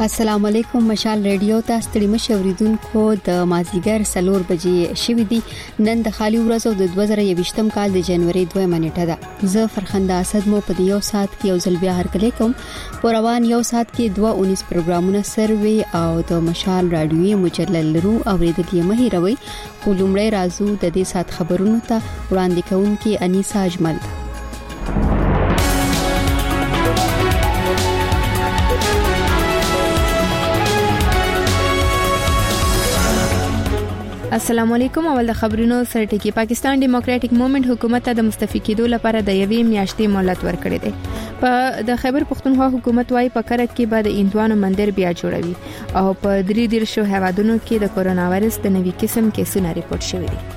السلام علیکم. مشال ریډیو ته ستړي مشوریدونکو د مازیګر 4 بجې شوې دي. نن د خالي ورځو د 2021م کال د جنوري 2 نیټه ده. زه فرخنده اسد مو په یو ساعت کې یو ځل بیا هرکلی کوم. په روان یو ساعت کې 219 پروګرامونه سروي او د مشال رادیوي مجلل لرو اوریدل یې مه هیروئ. لومړی راځو د دې ساعت خبرونو ته. وړاندې کوونکې انیسا اجمل. السلام علیکم. اول د خبرونو سرټکی. پاکستان ډیموکراټک موومېنټ حکومت ته د مستعفي کېدو لپاره د یوې میاشتې مهلت ورکړی دی. په د خیبر پختونخوا حکومت وايي په کرت کې به د هندوانو مندر بیا جوړوي او په 3 هیوادونو کې د کورونا وایرس د نوي قسم کیسونه ریپورت شوي دي.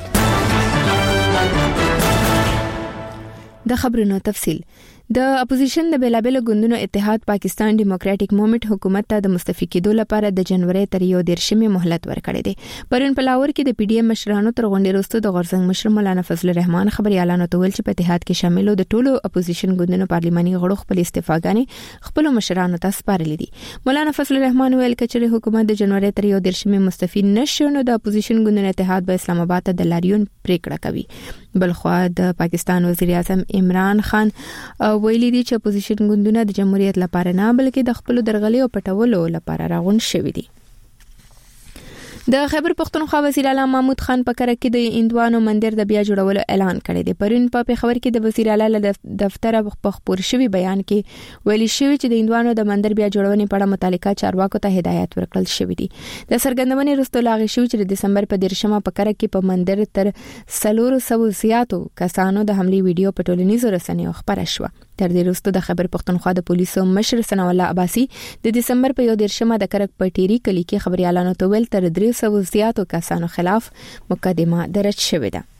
د خبرونو تفصیل. د اپوزیشن د بیلابل ګوندونو اتحاد پاکستان ډیموکراټک موومېنټ حکومت ته د مستعفي کېدو لپاره د جنوري تر 1 مهلت ورکړی دی. پرون په لاهور کې د پی ډی ایم مشرانو تر غونډې وروسته د غورزنګ مشر مولانا فضل الرحمن خبريالانو ته ویل چې په اتحاد کې شاملو د ټولو اپوزیشن ګوندونو پارلماني غړو خپل استعفاګانې خپل مشرانو ته سپارلې دي. مولانا فضل الرحمن ویل چې حکومت د جنوري تر 1 مستعفي نشو نو د اپوزیشن ګوندونو اتحاد به اسلام آباد ته د لاریون پریکړه کوي. بلخوا د پاکستان وزیر اعظم عمران خان ویلي دي چې اپوزیشن ګوندونه د جمهوریت لپاره نه بلکې د خپل درغلي او پټولو لپاره راغون شوي دي. د خیبر پختونخوا وزیر اعلی محمود خان په کره کې د هندوانو مندر د بیا جوړولو اعلان کړی دی. پرون په پیښور کې د وزیر اعلی له دفتر په خبر شوی بیان کې ویلي شوی چې د هندوانو د مندر بیا جوړونې په اړه متعلقه چارواکو ته هدایت ورکړل شوی دی. د سرګندونې وروسته لاغي شوی چې د دسمبر په 13مه په کره کې په مندر تر 400 زیاتو کسانو د حمله ویډیو په ټولنیزو رسنیو خبره شوه. تر دې وروسته د خیبر پختونخوا د پولیسو مشر ثنا الله عباسي د دسمبر په 13مه د کرک پټيري کلی کې خبريالانو ته ویل تر 300 زیاتو کسانو خلاف مقدمه درج شوې ده.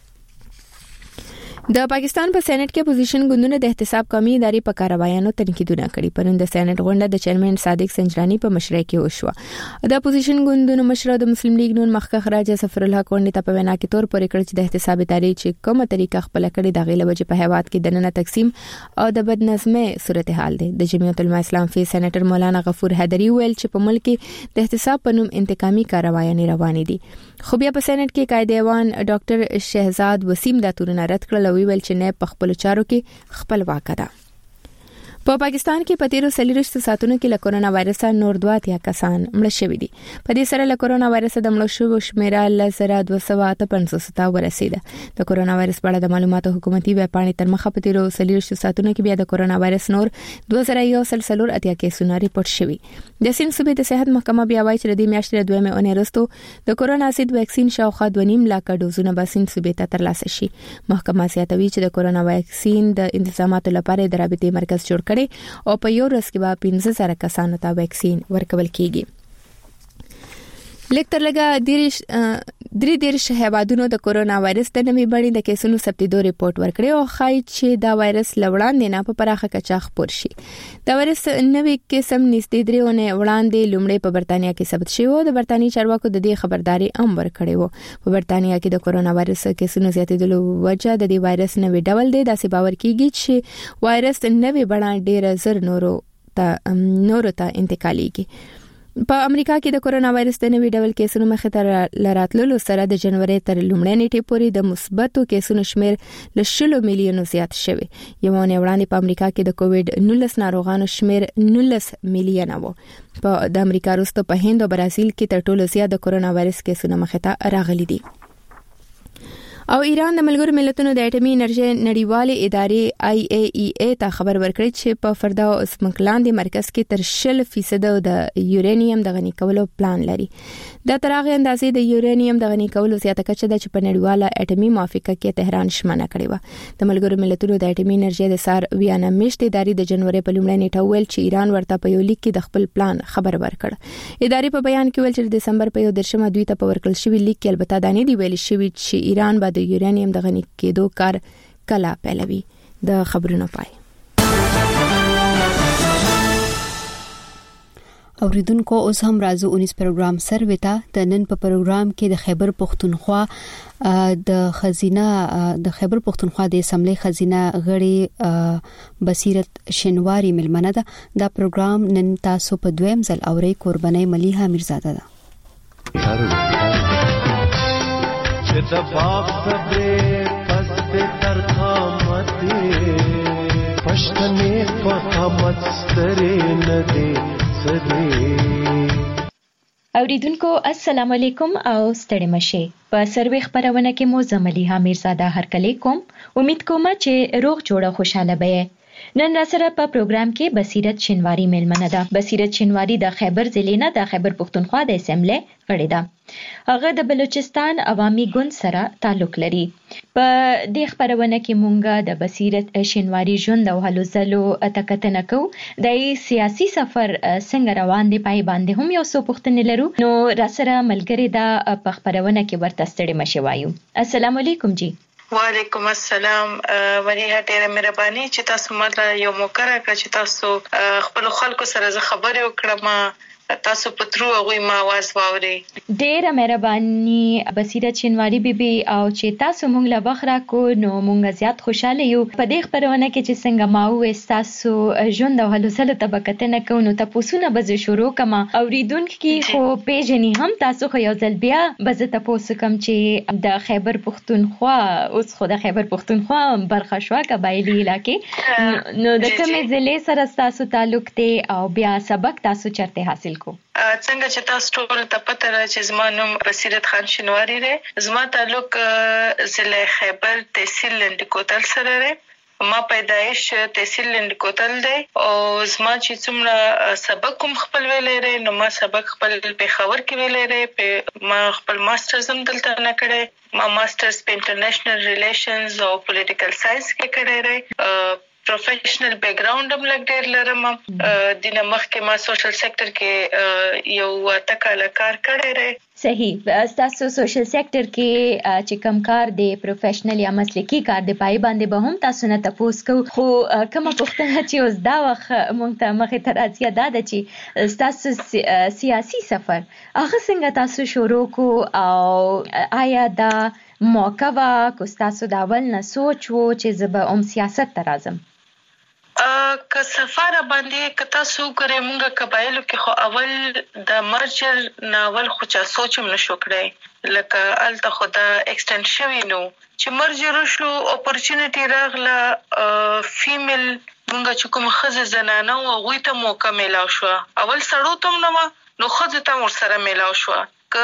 د پاکستان په سېنات کې اپوزیشن ګوندونو د احتساب قومي ادارې په کاروایانو تنقیدونه کړي. پرون د سېنات غونډه د چیرمن صادق سنجرانی په مشرۍ کې وشوه. د اپوزیشن ګوندونو مشر د مسلم لیگ نون مخکخ راجا سفر الله غونډه ته په وینا کې تور پورې کړ چې د احتساب ادارې چې کومه طریقه خپل کړي د غیله وجه په هیواد کې دننه تقسیم او د بدنظمۍ صورتحال دی. د جمعیت العلماء اسلام فی سېناتر مولانا غفور حیدری ویل چې په ملک کې د احتساب په نوم انتقامي کاروایان روانې دي. خو بیا په سېنات کې قائد ایوان ډاکټر شهزاد وسیم د تورن رد کړل او ویل چې نه په خپل چارو کې خپل واکه ده. په پاکستان کې په 13 ساعتونو کې له کورونا وایرس نور 2 کسان مړ شوي دي. په دې سره له کورونا وایرس د مړو شوو شمیره 1258 ورسیده. د کورونا وایرس په اړه د معلوماتو حکومتي ویب پاڼې تر مخه په 13 ساعتونو کې بیا د کورونا وایرس نور 2144 کیسونه ریپورت شوي. د سند صوبې د صحت محکمه بیا وایي چې د دې میاشتې د 2 اونۍ وروسته د کورونا اسید ویکسین شاوخوا 2.5 لک ډوزونه به سند صوبې ته ترلاسه شي. محکمه زیاتوي چې د کورونا ویکسین د انتظاماتو لپاره د رابطې مرکز جوړ او په یو ورځ کې به 15,000 کسانو ته ویکسین ورکول کیږي. لیکتر لګا 3 هیوادونو د کورونا وایرس د نوې بڼې د کیسونو ثبتېدو ریپورت ورکړی او ښایي چې دا وایرس لوړاندې نه په پراخه کچه خپور شي. دا وایرس نوې قسم نږدې 3 اونۍ وړاندې لومړی په برتانیا کې ثبت شوی او د برتانیي چارواکو د دې خبرداري هم ورکړې و. په برتانیا کې د کورونا وایرس کیسونو زیاتېدلو وجه د دې وایرس نوې ډول دی. داسې باور کیږي چې وایرس نوې بڼه ډېر زر نورو ته انتقالېږي. په امریکا کې د کورونا وایرس د نوې ډول کیسونو مخې ته لراتللو سره د جنوري تر لومړۍ نیټې پورې د مثبتو کیسونو شمیر له 10 میلیونو زیات شوی. یو نه وړاندې په امریکا کې د کووډ 19 ناروغانو شمیر 19 میلیونه و. په د امریکا وروسته په هند او برازیل کې تر ټولو زیات د کورونا وایرس کیسونه مخې ته راغلي دي. او ایران د ملګرو ملتونو د اټومي انرژي نړیوالې ادارې IAEA ته خبر ورکړی چې په فردا او اسمکلاندې مرکز کې تر 10% د یورانیم د غني کولو پلان لري. دا تر هغه اندازې د یورانیم د غني کولو زیاته کچه ده چې په نړیواله اټومي موافقه کې تهران شمنه کړې و. د ملګرو ملتونو د اټومي انرژي د سار ویانا میشت ادارې د جنوري په لومړۍ نیټه ویل چې ایران ورته په یو لیک کې د خپل پلان خبر ورکړ. ادارې په بیان کې ویل چې د دسمبر په 13مه دوی ته په ورکړل شوی لیک کې البته دا نه دی ویل شوی چې ایران به د یورانیم د غني کېدو کار کله پیلوي. د خبرونو پای. اوریدونکو اوس هم راځو 19 پروګرام سروي ته. د نن په پروګرام کې د خیبر پختونخوا د خیبر پختونخوا د اسمبلی خزینه غړي بصیرت شنواری ملمنه ده. دا پروګرام نن تاسو په دویم ځل اوري. قرباني ملیحه میرزاده ده. چې د باغ صبر پس تر قامت پښتنې په قامت سترې نه دي اوریدونکو السلام علیکم او ستړي مشه. په سروي خبرونه کې مو زملیحه میرزاده هرکلی کوم. امید کوم چې روغ جوړه خوشاله به. نن سره په پروګرام کې بصیرت شنواری ملمنه ده. بصیرت شنواری د خیبر ضلع نه د خیبر پختونخوا د اسمبلی غړي ده. هغه د بلوچستان عوامي ګوند سره تعلق لري. په دې خبرونه کې مونږه د بصیرت شنواری ژوند او هلو ځلو تکتنه کوو. د سیاسي سفر څنګه روان دی پای باندې هم یو څو پوښتنې لرو. نو را سره ملګری دا په خبرونه کې ورته ستړي مشه وایو. السلام علیکم جی. وعلیکم السلام. مریه ډیره مهرباني چې تاسو ماته یو موقع راکړه چې تاسو خپل خلکو سره خبرې وکړم. تاسو په ترو غوي ما आवाज واوري. ډیره مهرباني بصیرت شنواری بیبي او چې تاسو مونږ له بخرا کو نو مونږ زیات خوشاله یو په دې خبرونه کې چې څنګه ما وې تاسو ژوند او هلوسله طبقتنه کو نو تاسو نه بز شروع کما اوریدونکو خو پیژني هم تاسو خو یو ځل بیا بز تاسو کوم چې د خیبر پختونخوا اوس خو د خیبر پختونخوا برخه شو قبایلی علاقې نو د کومې ضلع سره تاسو تعلق دی او بیا سبق تاسو چرته حاصل څنګه چې تاسو ټول ته پته را چې زما نوم بصیرت خان شنواری دی. زما تعلق ضلع خیبر تحصیل لنډکوتل سره دی. ما پیدایش تحصیل لنډکوتل دی او زما چې څومره سبق کوم خپل ویلې نو ما سبق خپل پېښور کې ویلې. ما خپل ماسترز هم دلته نه کړی. ما ماسترز په انټرنیشنل ریلیشنز او پولیټیکل ساينس کې کړی دی. پروفیشنل بیک گراوند هم لګ ډیر لرم. دینه مخکې ما سوشل سېکټر کې یو تکاله کار کړی دی. صحیح. تاسو سوشل سېکټر کې چې کوم کار دی پروفیشنل یا مسلکی کار دی پای باندې به هم تاسو نه تاسو کو خو کومه پوښتنه چې اوس دا وخت مونږ ته مخې ته راځي دا ده چې تاسو سیاسي سفر هغه څنګه تاسو شروع کو او آیا دا موقع وا کو تاسو دا ول نه سوچ وو چې زه سیاست ته راځم؟ که سفر باندې که تاسو ګورئ مونږه قبایلو کې خو اول د مرجر ناول خو چا سوچم نشو کړی. لکه الته خو دا ایکسټند شوی نو چې مرجر شو اپورچونټی راغله فیمیل مونږه چې کوم خزه زنانه او غوي ته موقع میلاو شو. اول سړو تم نو نو خزه ته ور سره میلاو شو.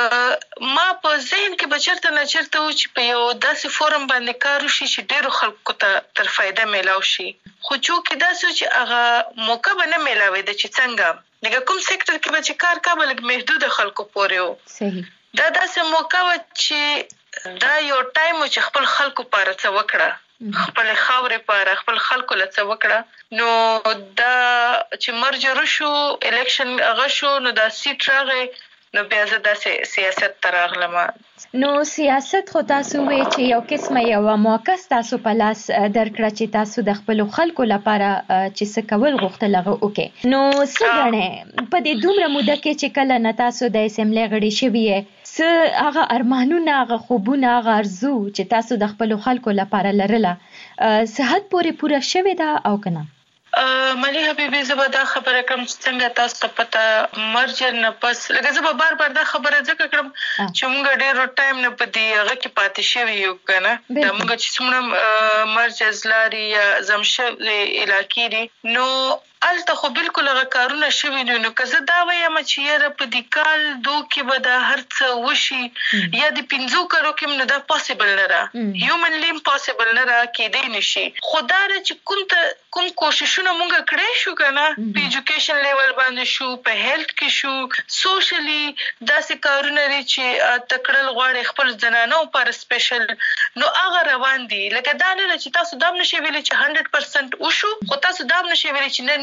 ما په ذهن کې بچرته نه چرته و چې په یو داسې فورم باندې کار وشي چې ډېرو خلکو ته تر فایده میلاو شي. خو چې داسې چې هغه موقع به نه میلاوي د چې څنګه لکه کوم سېکټر کې به چې کار کابل لږ محدود خلکو پورې و. صحیح. دا داسې موقع و چې دا یو ټایم چې خپل خلکو لپاره څه وکړه، خپل خاورې لپاره خپل خلکو له څه وکړه. نو دا چې مرجر شو الیکشن هغه شو نو دا سیټ راغی نو بیا زه داسې سیاست ته راغلم. نو سیاست خو تاسو وی چې یو قسمه یو موقع تاسو په لاس درکړه چې تاسو د خپل خلکو لپاره چې څه کول غوښتل هغه وکړي. نو څه غواړئ په دې دومره موده کې چې کله نه تاسو د اسمبلی غړي شوی څه هغه ارمانونه هغه خوبونه هغه ارزو چې تاسو د خپل خلکو لپاره لرله صحت پورې پوره شوی دا او کنه؟ ملي حبيبي زه دا خبره کوم چې څنګه تاسو ته پته مرجر نه پس لکه زه بار بار دا خبره ځکه کړم چې موږ ډېر ټایم نه پدې هغه کې پاتې شوی یو کنه. دا موږ چې څومره مرجز لاري یا زمشد علاقې دي نو الته خو بالکل هغه کارونه شوي نو که زه دا وایم چې یاره په دې کال دوه کې به دا هر څه وشي یا د 5 کالو کې نو دا پاسبل نه ده. هیومنلی امپاسبل نه ده، کېدی نشي. خو دا چې کوم کوششونه مونږ کړی شو کنه په ایجوکیشن لیول باندې شو، په هیلث کې شو، سوشلی داسې کارونه لري چې تکړل غواړي خپل زنانو پر سپیشل نو هغه روان دي. لکه دا نه چې تاسو دام نشي ویلي چې 100% وشو، خو تاسو دام نشي ویلي چې نه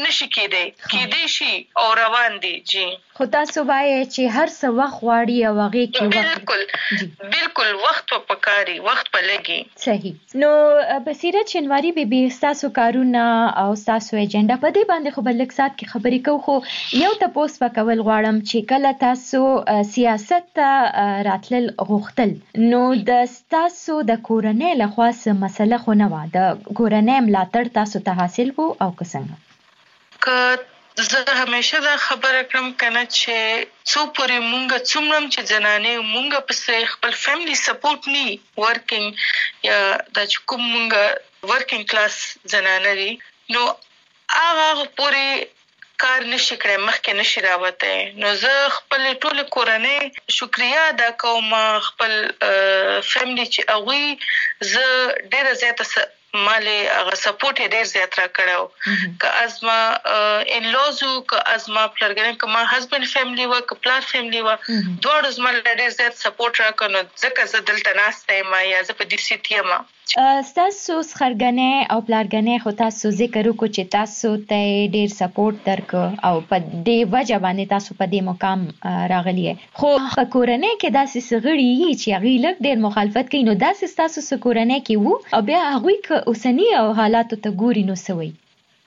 نشي کېدای شي او روان دي. جی خو تاسو وایي چې هر څه وخت غواړي او هغه کې بالکل وخت په پکاري، وخت په لګي. صحیح. نو بصیرت شینواری بیبي تاسو کارونه او تاسو ایجنډا په دې باندې خو بلک سات کې خبرې کوو، خو یو تاسو وکول غواړم چې کله تاسو سیاست ته راتلل غوښتل نو د تاسو د کورنۍ له خوا څه مسله خو نه و، د کورنۍ ملاتړ تاسو ته حاصل وو او که څنګه؟ که زه همیشه دا خبره کوم کنه چې څو پورې مونږ څومره چې زنانې مونږ پسې خپل فیملی سپورټ نی ورکینګ یا د کوم مونږ ورکینګ کلاس زنانه دي نو هغه پورې کار نشي کړای، مخکې نشي راوته. نو زه خپل ټول کورنۍ شکریا ادا کوم، خپل فیملی چې هغوی زه ډېره زیاته مالې هغه سپورټ یې ډېر زیات را کړی. که ازما انلوزو که ازما پلرګرین که ما هسبند فیملی و که پلار فیملی و دواړو زما ډېر زیات سپورټ را کړ. نو ځکه زه دلته ناسته یم یا زه په دې سیټ یم. تاسو خرګنې او پلارګنې خو تاسو ذکر وکړو چې تاسو ته ډېر سپورټ درکړ او په دې وجه باندې تاسو په دې مقام راغلی یې، خو په کورنۍ کې داسې څه غړي یي چې هغوی لږ ډېر مخالفت کوي، نو داسې ستاسو څه کورنۍ کې وو او بیا هغوی که اوسني او حالاتو ته ګوري نو څه وایي؟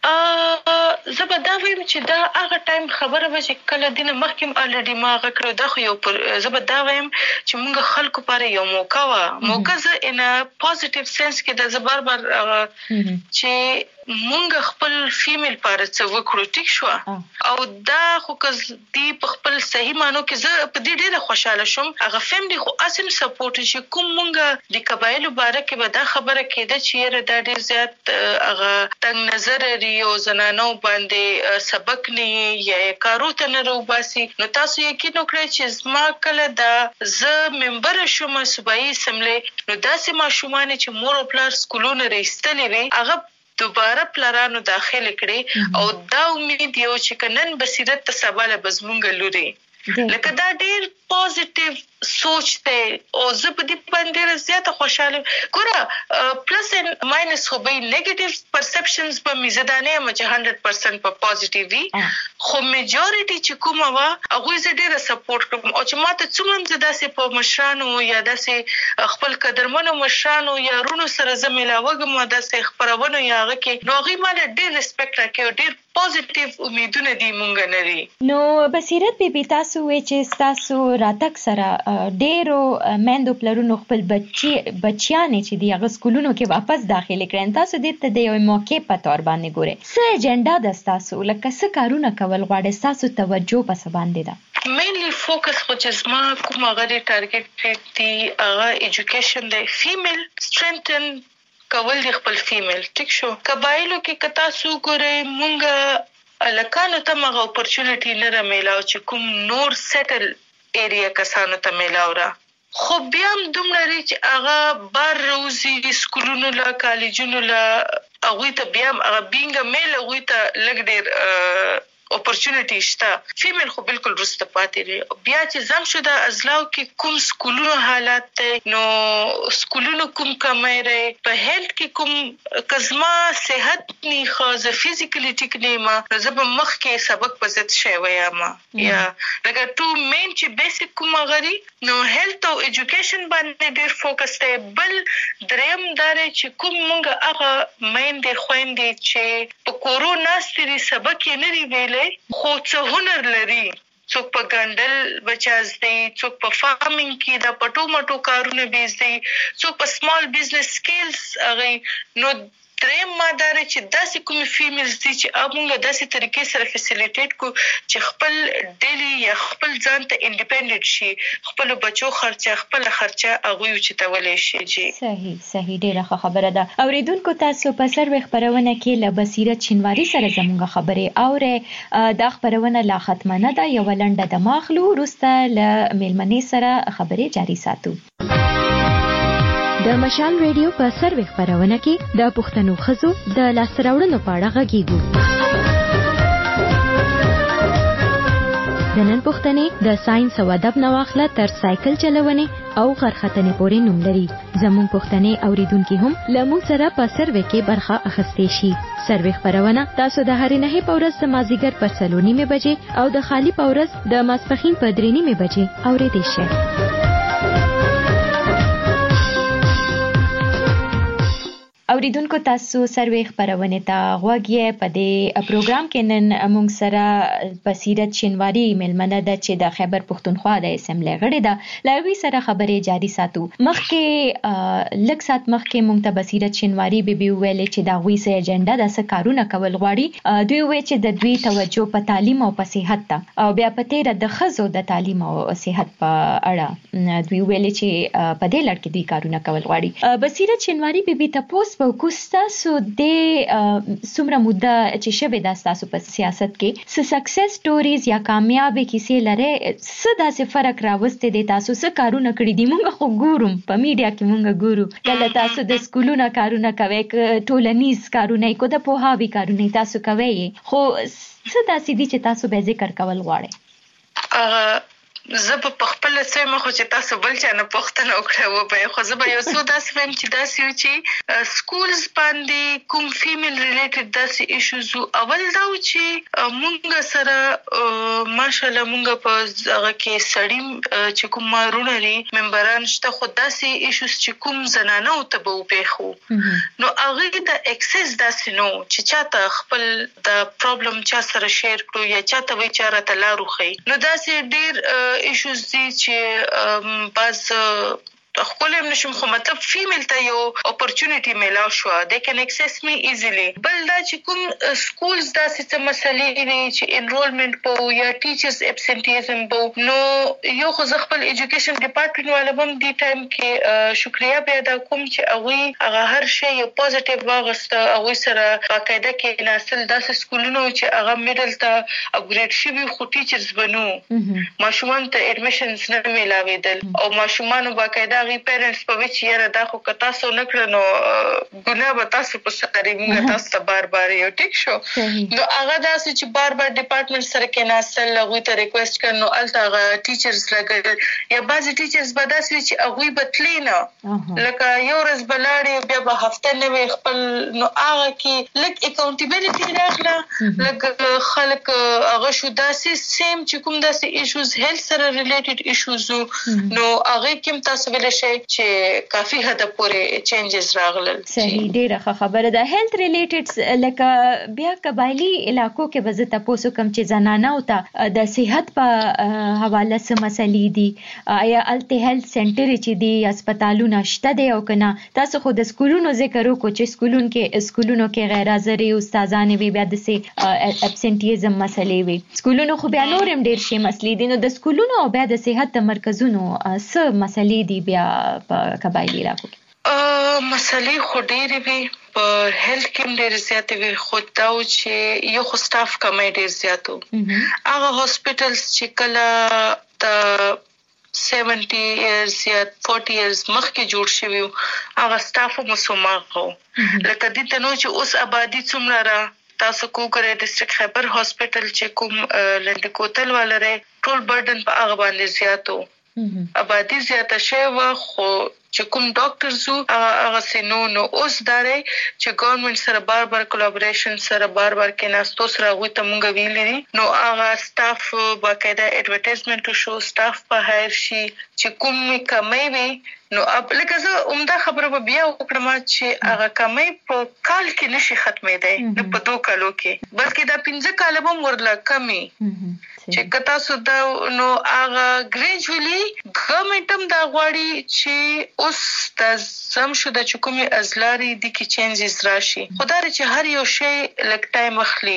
زه به دا وایم چې دا هغه ټایم خبره وه چې کله دینه مخکې الریډي ما هغه کړو. دا خو یو زه به دا وایم چې مونږ خلکو لپاره یو موقع وه، موقع زه ان پازیټیو سنس کې د زه بار بار چې مونږ خپل فیمیل لپاره څه وکړو، ټیک شوه او دا خو که دی په خپل صحیح معنو کې زه په دې ډېره خوشحاله شوم. هغه فیملی خو اسم سپورټ چې کوم مونږ د قبایلو باره کې به دا خبره کېده چې یاره دا ډېر زیات هغه تنګ نظر لري او زنانو باندې سبق نه یا کارو ته نه روباسي. نو تاسو یقین وکړئ چې زما کله دا زه ممبر شوم صوبایي اسمبلی نو داسې ماشومان چې مور او پلار سکولونه رایستلې وي هغه دوباره پلارانو داخل کړي او دا امید یو چې نن بصیرت ته سبا له بزمونګ لوري لکه دا ډېر پازیټیو سوچ دی او زه په دې باندې زیاته خوشاله ګوره پلس اینڈ ماینس خو به نیگیټیو پرسپشنز په میزدانه یم چې 100% په پازیټیو وي، خو میجورټي چې کومه وه هغوی زه ډېره سپورټ کوم او چې ماته څومره زه داسې په مشرانو یا داسې خپل قدرمنو مشرانو یا رونو سره زه میلاوږم داسې خپرونو یا هغه کې نو هغوی ماله ډېر ریسپیکټ راکوي، ډېر پازیټیو امیدونه دي مونږ لري. نو بصیرت بیبي تاسو وایئ چې ستاسو راتګ سره ډېرو میندو پلرونو خپل بچیانې چې دي هغه سکولونو کې واپس داخلې کړئ، تاسو دې ته د یوې موقع په طور باندې ګورئ. څه ایجنډا ده ستاسو، لکه څه کارونه کول غواړئ، ستاسو توجه په څه باندې ده؟ مینلی فوکس خو چې زما کوم هغه ټارګټ دی هغه ایجوکیشن دی، فیمیل سټرینتن کول دی خپل فیمیل. ټیک شو قبایلو کې که تاسو ګورئ مونږ الکانو ته مغه اپورچونټي نه را میلاو چې کوم نور سیټل ایریا کسانو ته میلاو را، خو بیا هم دومره لري چې هغه بار روزي سکولونو له کالجونو له هغوی ته بیا هم هغه بینګ میل هغوی ته لږ ډېر اپورچونټي شته. فیمیل خو بالکل وروسته پاتې دی. بیا چې زم شو د ازلاو کې کوم سکولونو حالات دی نو سکولونو کوم کمی دی، په هیلت کې کوم کزما صحت نی خاصه فزیکلی ټیک نیما نو زه به مخکې سبق په ضد شوی یم یا لکه ټو مین چې بیسیک کوم غري نو هیلت او ایجوکیشن باندې ډېر فوکس دی. بل دریم دا دی چې کوم مونږ هغه میندې خویندې چې په کورو ناستې دي سبق یې نه دي ویلی خو څه هنر لري، څوک په ګنډل بچاز دی، څوک په فارمینګ کې د پټو مټو کارونه بیز دی، څوک په سمال بزنس سکیلز هغوی. نو دریم ماده دی چې داسې کومې فیمیلز دي چې موږ داسې طریقې سره فیسیلیټیټ کو چې خپل ډیلی یا خپل ځان ته انډیپینډنټ شي، خپلو بچو خرچه خپله خرچه هغوی اوچتولی شي. جی صحیح ډېره ښه خبره ده. اوریدونکو تاسو په سروې خپرونه کې له بصیرت شینواري سره زموږ خبرې اورئ. دا خپرونه لا ختمه نه ده، یوه لنډه دمه اخلو، وروسته له میلمنې سره خبرې جاري ساتو. د مشال ریډیو په سروې خپرونه کې د پښتنو ښځو د لاسته راوړنو په اړه غږیږو. د نن پوښتنې د ساينس او ادب نواخله تر سایکل چلونې او غرختنې پورې نوم لري. زموږ پوښتنې اوریدونکو هم لمو سره په سروې کې برخه اخیستې شي. سروې خبرونه تاسو د هرې نه په ورځ د مازیګر په 3:30 بجې او د خالی په ورځ د ماسپخین په 3:30 بجې اوریدئ شئ. اوریدونکو تاسو سروې خبرونه ته غوږی په دې پروګرام کې نن موږ سره بصیرت شینواری ملمنه ده چې د خیبر پښتونخوا د اسمبلی غړې ده. لاغوي سره خبرې جاري ساتو. مخکې لږ سات مخکې موږ ته بصیرت شینواری به ویلې چې دا غوي سه ایجنډا د څه کارونه کول غواړي. دوی وایي چې د دوی توجه په تعلیم او په صحت ته او بیا په تیر د خزو د تعلیم او صحت په اړه دوی ویلې چې په دې لړ کې دوی کارونه کول غواړي. بصیرت شینواری به تاسو په کوستاسو د څومره موده چې شوه د تاسو په سیاست کې سکسس سټوریز یا کامیابی کیسې لري څه داسې فرق راوستي دي تاسو څه کارونه کړی دي؟ موږ خو ګورم په میډیا کې موږ ګورو کله تاسو د سکولونو کارونه کوي ټولنیز کارونه کو د پوهاوی کارونه تاسو کوي خو څه داسې دي چې تاسو به ذکر کول غواړئ؟ زه په خپل څه مخ چې تاسو بل چا نه پوښتنه وکړو به خو زه به یو څه داسې ویم چې داسې و چې سکولز باندې کوم فیمیل ریلیټډ داسې ایشوز اول دا و چې مونږ سره ماشاءالله مونږ په هغه کې سړی چې کوم مارونه لري ممبران شته خو داسې ایشوز چې کوم زنانه او ته به وپېښو نو هغه د اکسس داسې نو چې چاته خپل د پرابلم چا سره شیر کړو یا چاته وی چاره ته لارو خي نو داسې ډیر ایشوز دي چې باز خپل نشم خو مطلب فیمیل ته یو اپورچونټی میلاو شو they can access me easily. بل دا چې کوم سکولز داسې څه مسلې دي چې انرولمنت په یا ټیچرز ابسنټیزم په نو یو خو خپل ایجوکیشن ډپارټمنټ والا هم دی ټایم کې شکریا به ادا کوم چې هغه هر شی یو پوزټیو واغسته هغه سره باقاعده کې نسل داسې سکولونو چې هغه میډل ته اپګریډ شوی خو ټیچرز بنو ماشومان ته اډمیشنز نه میلاویدل او ماشومان باقاعده غي پیرنټس په وچ یره دا خو که تاسو نه کړنو ګناه به تاسو په سره موږ تاسو ته بار یو ټیک شو نو هغه داسې چې بار ډپارټمنټ سره کې ناسل هغه ته ریکوست کړنو الته هغه ټیچرز لګل یا بعضی ټیچرز به داسې چې هغه بتلینا لکه یو ورځ بلاړي بیا به هفته نه وي خپل نو هغه کې لک اکاونټیبিলিټی راغله لک خلک هغه شو داسې سیم چې کوم داسې ایشوز هیلث سره ریلیټډ ایشوز نو هغه کوم تاسو چې کافي حد پورې چینجز راغلل. صحیح ډیره خبره ده. هیلث ریلیټډ لکه بیا قبایلی علاقو کې به زه تاسو کوم چې زنانه او ته د صحت په حواله سم مسلې دي یا الته هیلث سنټر چې دي هسپتالونه شته دي او کنه تاسو خو د سکولونو ذکر وکړو چې سکولونو کې غیر حاضر استادان وي بیا د ابسنټیزم مسلې وي سکولونو خو بیا نورم ډیر شي مسلې دي نو د سکولونو او بیا د صحت مرکزونو څه مسلې دي بیا په قبایلی علاقو کې مسلې خو ډېرې وي په هیلث کې ډېر زیات وي خو دا چې یو خو سټاف کمی ډېر زیاتو هغه هاسپټلز چې کله د 70 years یا 40 years مخکې جوړ شوی هغه سټاف مسوماغو لکه دې ته نو چې اوس آبادی څومره را تاسو کوګره ډیسټریکټ خیبر هاسپټل چې کوم لنډکوتل ولري ټول برډن په هغه باندې زیاتو آبادی زیاته شوه خو چې کوم ډاکټرز هغه سينو نو اوس داري چې ګورنمنت سره بار کولابوریشن سره بار کې ناستو سره غوي ته مونږ ویلې نو هغه سټاف باقاعده اډورټایزمنت شو سټاف په هایر شي چې کوم کمی وي نو لکه زه عمده خبره به بیا وکړم چې هغه کمی په کال کې نشي ختمېدای نه په 2 کالو کې بلکې دا 15 کال به ورله کمی چې کتا سودا نو هغه ګریجوالي ګورنمنت هم دا غواړي چې اوس د زم شو د چکمي ازلاري د کی چینجز راشي خدای چې هر یو شی لک ټایم اخلي.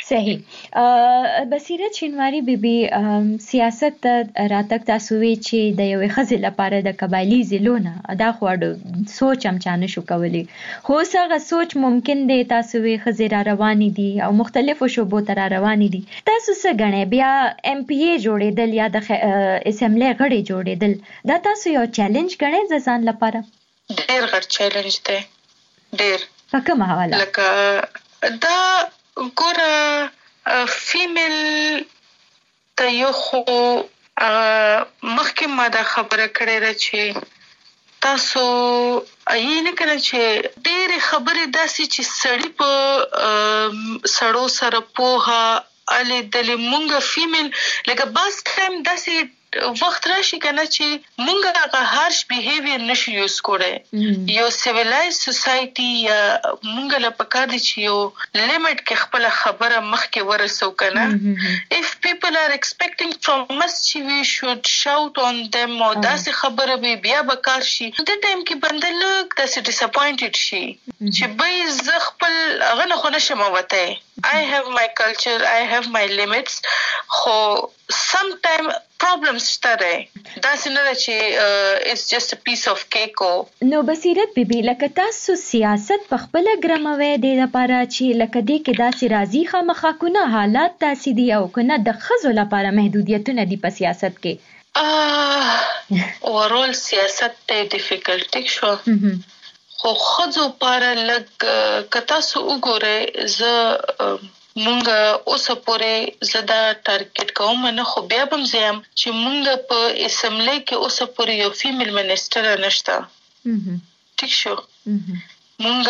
صحیح. بصیرت شینواری بیبي سیاست راتک تاسو وی چې د یو خزل لپاره د قبایلی زلونه دا خوړ سوچ هم چانه شو کولی خو څنګه سوچ ممکن دی تاسو وی خزر رواني دي او مختلفو شوبو تر رواني دي تاسو څه غنئ بیا ایم پی ای جوړېدل یا د اسمبلی غړي جوړېدل دا تاسو یو چیلنج غنئ ځان لپاره؟ ډېر غټ چیلنج دی ډېر په کومه حواله لکه دا ګوره فیمیل ته یو خو مخکې ما دا خبره کړې ده چې تاسو یې نه کړئ چې ډېرې خبرې داسې چې سړی په سړو سره پوهه الې دلې مونږ فیمیل لکه باس ټایم داسې وخت راشي کنه چې مونږ هغه هارش بیهیویر نشو یوز کولای یو سیویلایز سوسایټي یا مونږ له پکار دي چې یو لیمټ کې خپل خبره مخکې ورسو کنه if people are expecting from us we should shout on them او داسې خبره بیا به کار شي د ټایم کې بنده لږ داسې ډیساپوینټډ شي چې به زه خپل هغه نه خو نشم وته I have my culture I have my limits خو sometimes problems شته دا څنګه چې it's just a piece of cake نو بصیرت بیبي لکه تاسو سیاست په خپل ګراموي د لپاره چې لکه دې کې داسې راځي خامخا کنه حالات داسې دي او کنه د خزو لپاره محدودیتونه دي په سیاست کې overall سیاست ته ډیفیکلټ شو خو خزو لپاره لګ کتا سو وګوره ز مونږ اوس پورې زدا ټارګټ کوم نه خو بیا هم زم چې مونږ په اسمبلی کې اوس پورې یو فیمیل منسټر نشته ټیک شو مونږ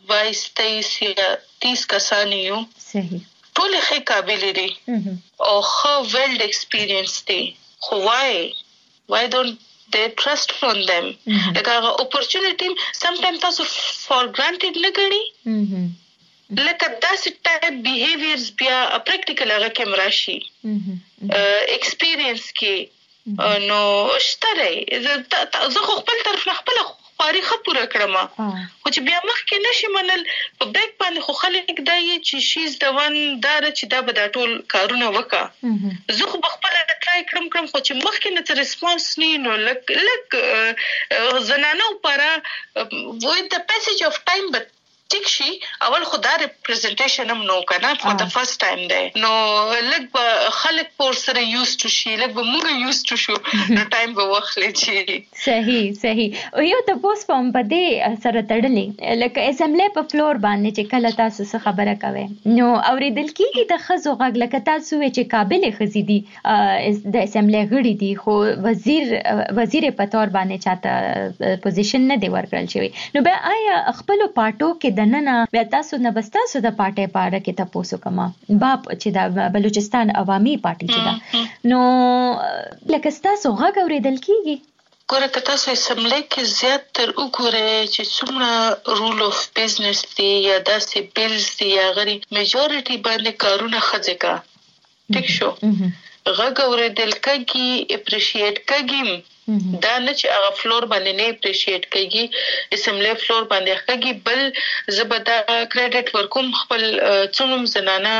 22-30 کسان یو صحیح ټول ښه قابل دي او خو ویلډ ایکسپیرینس دي خو why don't they trust on them like opportunity sometimes تاسو for granted نه ګڼي لکه داسې ټایپ بیهیویرز بیا پریکټیکل هغه کې مراشي ایکسپیرینس کې نو شته زه خو خپل طرف نه خپل خاري خپوره کړم خو چې بیا مخکې نشي منل په بیک باندې خو خلک دای چې شیز د ون دار چې دا به د ټول کارونه وکا زه خو خپل ټرای کړم خو چې مخکې نه ریسپانس نه نو لک زنانو لپاره with the passage of time but ټیک شي اول خدا ریپرزنټیشن هم نو کنه for the first time دی نو لګ خلک پور سره یوز ټو شي لګ موږ یوز ټو شو نو ټایم به وخت لچی صحیح او یو د پوس فارم په دې سره تړلې لکه اسمبلی په فلور باندې چې کله تاسو څه خبره کوي نو اوریدل کیږي د خزو غږ لکه تاسو چې قابل خزي دي د اسمبلی غړي دي خو وزیر په تور باندې چاته پوزیشن نه دی ورکړل شوی نو بیا آیا خپل پارټو کې دننه بیا تاسو نه بستاسو د پارټي پاره کې تاسو کومه باب چې د بلوچستان عوامي پارټي چې دا نو لکه تاسو غږ اوریدل کیږي ګوره که تاسو اسمبلی کې زیات تر وګورئ چې څومره رول اف بزنس دی یا داسې بیلز دی یا غری میجورټي باندې کارونه ښځې کا ټیک شو غږ اوریدل کېږي اپریشیټ کېږي دا نه چې هغه فلور باندې نه اپریشیټ کېږي اسمبلی فلور باندې کېږي بل زبدا کریډټ ورکوم خپل څوم زنانه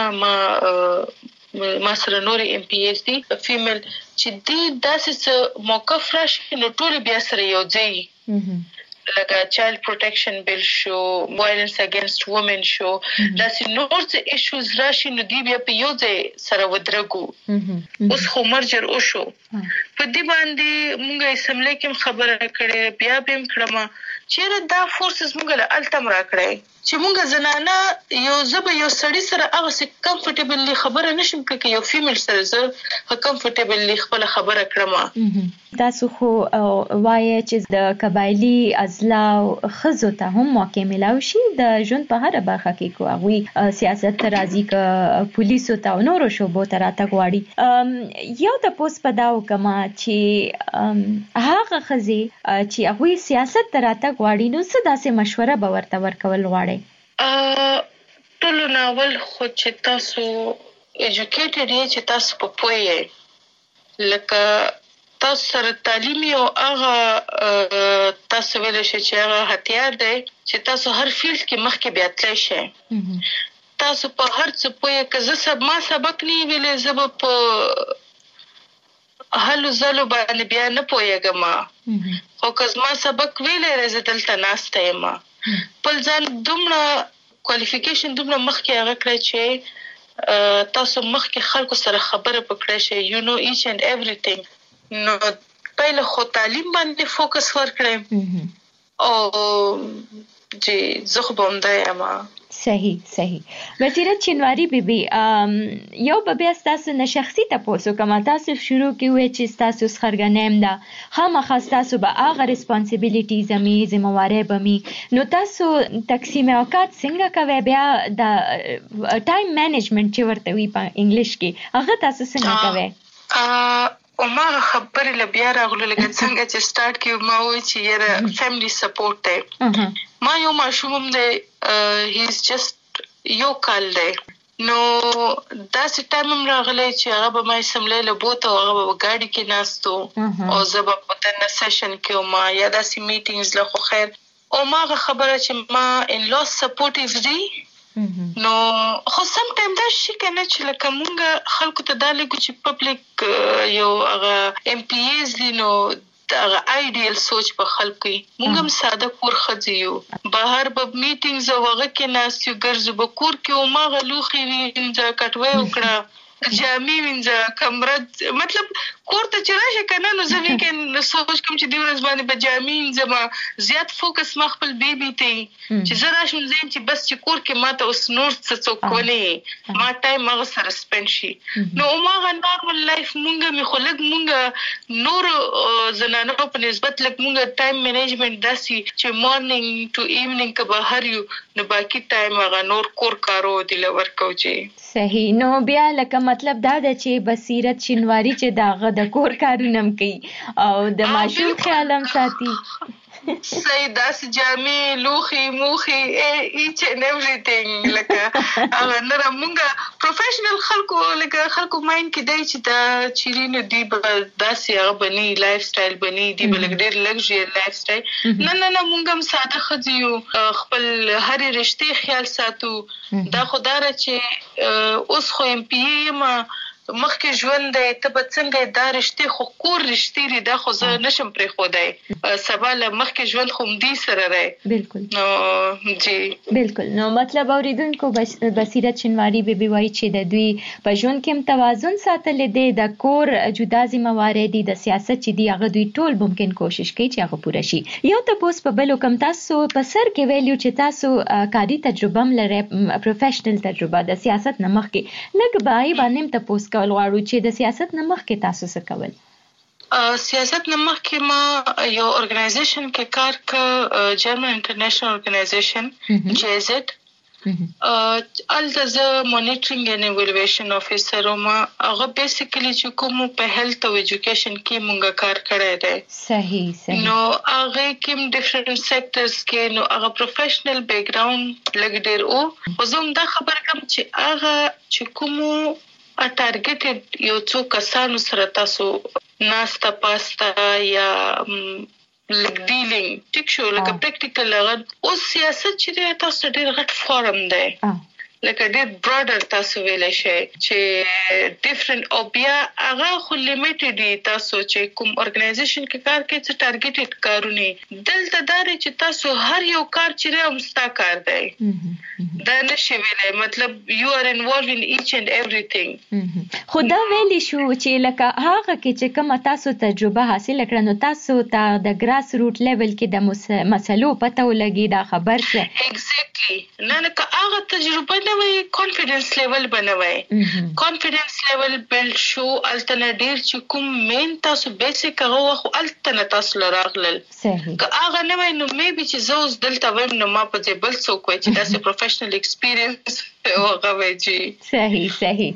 ما سره نوري ام پی ایس دي فیمیل چې دې داسې موقف راشي نو ټول بیا سره یو ځای لکه چایلډ پروټیکشن بیل شو وایلنس اگینست وومن شو داسې نور څه ایشوز راشي نو دی بیا په یو ځای سره ودرګو اوس خو مرجر او شو په دې باندې مونږ اسمبلی کې خبره کړې بیا به کړم چیرې دا فورسز مونږ له التم را کړې چې مونږ زنانه یو سړی سره هغه سي کمفورټیبلی خبره نشم کوي یو فیمیل سره زه کمفورټیبلی خپل خبره کړم تاسو خو وایي چې د قبایلی ازلاو خزو ته هم موقع ملاوي شي د ژوند په هر برخه کې کوي سیاست راځي ک پولیسو ته نورو شوبو ته راته غواړي یو د پوس پداو کما چې هغه خزي چې هغه سیاست ته راته غواړي نو څه داسې مشوره به ورته ورکول غواړي ټول ناول خو چې تاسو ایجوکیټډ یې چې تاسو په پوهه لکه تاسو سره تعلیم او هغه تاسو ویل شي چې هغه هتیار دی چې تاسو هر فیلډ کې مخکې بیا تللی شئ تاسو په هر څه پوهه که زه ما سبق نه ویلې زه به په هلو زلو باندې بیا نه پوهېږم خو که زما سبق ویلې زه دلته ناسته یم بل ځان دومره کوالیفیکیشن دومره مخکې هغه کړی چې تاسو مخکې خلکو سره خبره پکړی شئ یو نو ایچ اینڈ ایوریثینګ نو پهله خو تعلیم باندې فوکس ورکړم او چې زه خو باندې یم صحیح بصیرت شینواری بیبي یو به بیا تاسو نه شخصي تاسو کومه تاسو شروع کیوي چې تاسو خرګنیم دا خامخا تاسو به هغه ریسپانسیبিলিټیز می ذمہواری به می نو تاسو تقسیم اوقات څنګه کوي بیا د ټایم مینجمنت چې ورته وی په انګلیش کې هغه تاسو څنګه کوي او ما خبرې لبیا راغلو لکه څنګه چې سٹارټ کیو ما وی چې یاره فیملی سپورټ دی ما یو ماشوم دی هی از جست یو کال دی نو داسې ټایم هم راغلی چې هغه به ما سملې له بوته او هغه به ګاډي کې ناستو او زه به په دننه سیشن کې وم یا داسې میټینګز له خو خیر او ما هغه خبره چې ما ان لاس سپورټیو دی نو خو سم ټایم دا شي کنه چې لکه مونږ خلکو ته دا لګو چې پبلک یو هغه ام پی ایز دي نو دا ایډیل سوچ په خلکو مونږ هم ساده کور خځیو بهر به میټینګز وغه کې ناستو ګرځو به کور کې او ما غلوخي وینځه کټوي وکړه جامې وینځه کمره مطلب کور ته چې راشه کنه نو زه ویکند سوچ کوم چې دی ورځ باندې به جامې وینځم زیات فوکس ما خپل بیبي ته چې زه راشم زین چې بس چې کور کې ماته اوس نور څه څوک ولې ما ټایم هغه سره سپند شي نو ما غا نارمل لایف مونږه می خلک مونږه نور زنانه په نسبت لک مونږه ټایم مینجمنت داسي چې مارنینګ ټو ایونینګ که بهر یو نو باقي ټایم هغه نور کور کارو دی لور کوجي صحیح نو بیا لکه مطلب دا د چې بصیرت شینواری چې داغه د کور کارونه کوي او د ماشوم خیال هم ساتي صحیح داسې جامې لوخي موخي ایچ ان ایوریثینګ لکه هغه نره مونږه پروفیشنل خلکو ماین کې دی چې دا چیرینو دی داسې هغه بني لایف سټایل بني دی بل ډېر لګژری لایف سټایل نه مونږ هم ساده خځیو خپل هر رشتې خیال ساتو دا خدای را چې اوس خو ام پی ما مخکې ژوند دی ته به څنګه دا رشتې خو کور رشتې دي دا خو زه نشم پرېښودی سبا له مخکې ژوند خو همدې سره دی بالکل نو جی بالکل نو مطلب اوریدونکو بصیرت شینواری بیبي وایي چې د دوی په ژوند کې هم توازن ساتلی دی د کور جدا ذمہواری دي د سیاست چې دی هغه دوی ټول ممکن کوشش کوي چې هغه پوره شي یو تاسو په بل کوم تاسو په سر کې ویلو چې تاسو کاري تجربه هم لرئ پروفیشنل تجربه د سیاست نه مخکې لږ بای باندې تاسو کول غواړو چې د سیاست نه مخکې تاسو څه کول سیاست نه مخکې ما یو ارګنایزیشن کې کار ک جرمن انټرنیشنل ارګنایزیشن جیزد الته زه مانیټرینګ اینڈ ایوالویشن افیسر ما هغه بیسیکلی چې کوم په هیلث او ایجوکیشن کې مونږه کار کړی دی صحیح نو هغه کوم ډیفرنٹ سیکټرز کې نو هغه پروفیشنل بیک ګراوند لګ ډیر او زه دا خبر کوم چې هغه چې کوم ټارګټډ یو څو کسانو سره تاسو ناستا پاستا یا لګ ډیلینګ ټیک شو لکه پریکټیکل لغت او سیاست چې تاسو ډېر غټ فارم دی لکه ډېر براډر تاسو ویلای شئ چې ډیفرنٹ او بیا هغه خو لیمیټډ دي تاسو چې کوم ارګنایزیشن کې کار کوي چې ټارګټډ کارونه دلته دا چې تاسو هر یو کار چې همستا کار دی دا نشي ویلای مطلب یو ار انوالوډ ان ایچ اند ایوریثینګ خو دا ویلی شو چې لکه هغه کې چې کوم تاسو تجربه حاصل کړئ نو تاسو ته د ګراس روټ لیول کې د مسلو پته ولګي دا خبر څه ایگزیکټلی نه لکه هغه تجربه نه وي کانفیډنس لیول بنوي کانفیډنس لیول بلډ شو التنه ډیر چې کوم مین تاسو بیسیک هغه خو التنه تاسو لراغلل که هغه نه وي نو میبي چې زوز دلته ویم نو ما په دې بل څوک وي چې داسې پروفیشنل ایکسپیرینس هغه وي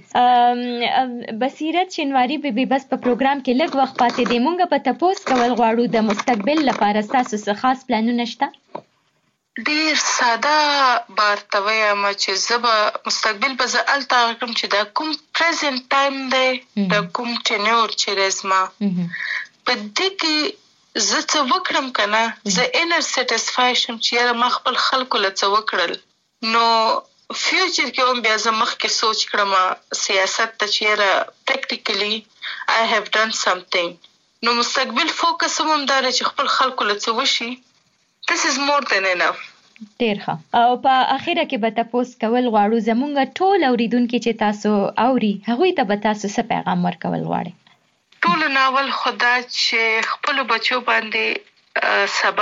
صحیح بصیرت شینواری بیبي بس په پروګرام کې لږ وخت پاتې دی مونږ په تاسو کول غواړو د مستقبل لپاره تاسو څه خاص پلانونه شته ډیر ساده بارتوي ما چې زبا مستقبل به زه الته کوم چې دا کوم پریزنت ټایم دی دا کوم ټینور چې رزما په دې کې زه څه وکړم کنه زه انر سټیسفای شم چې ما خپل خلکو له څه وکړل نو فیوچر کې هم بیا زه مخکې سوچ کړم سیاست ته چې پریکټیکلی I have done something نو مستقبل فوکس هم دا چې خپل خلکو له څه وشي This is more than enough. ډیر ښه او په اخیره کې به تاسو کول غواړو زمونږ ټول اوریدونکو چې تاسو اوري هغوی ته به تاسو څه پیغام ورکول غواړئ ټول ناول خدا چې خپل بچو باندې سبق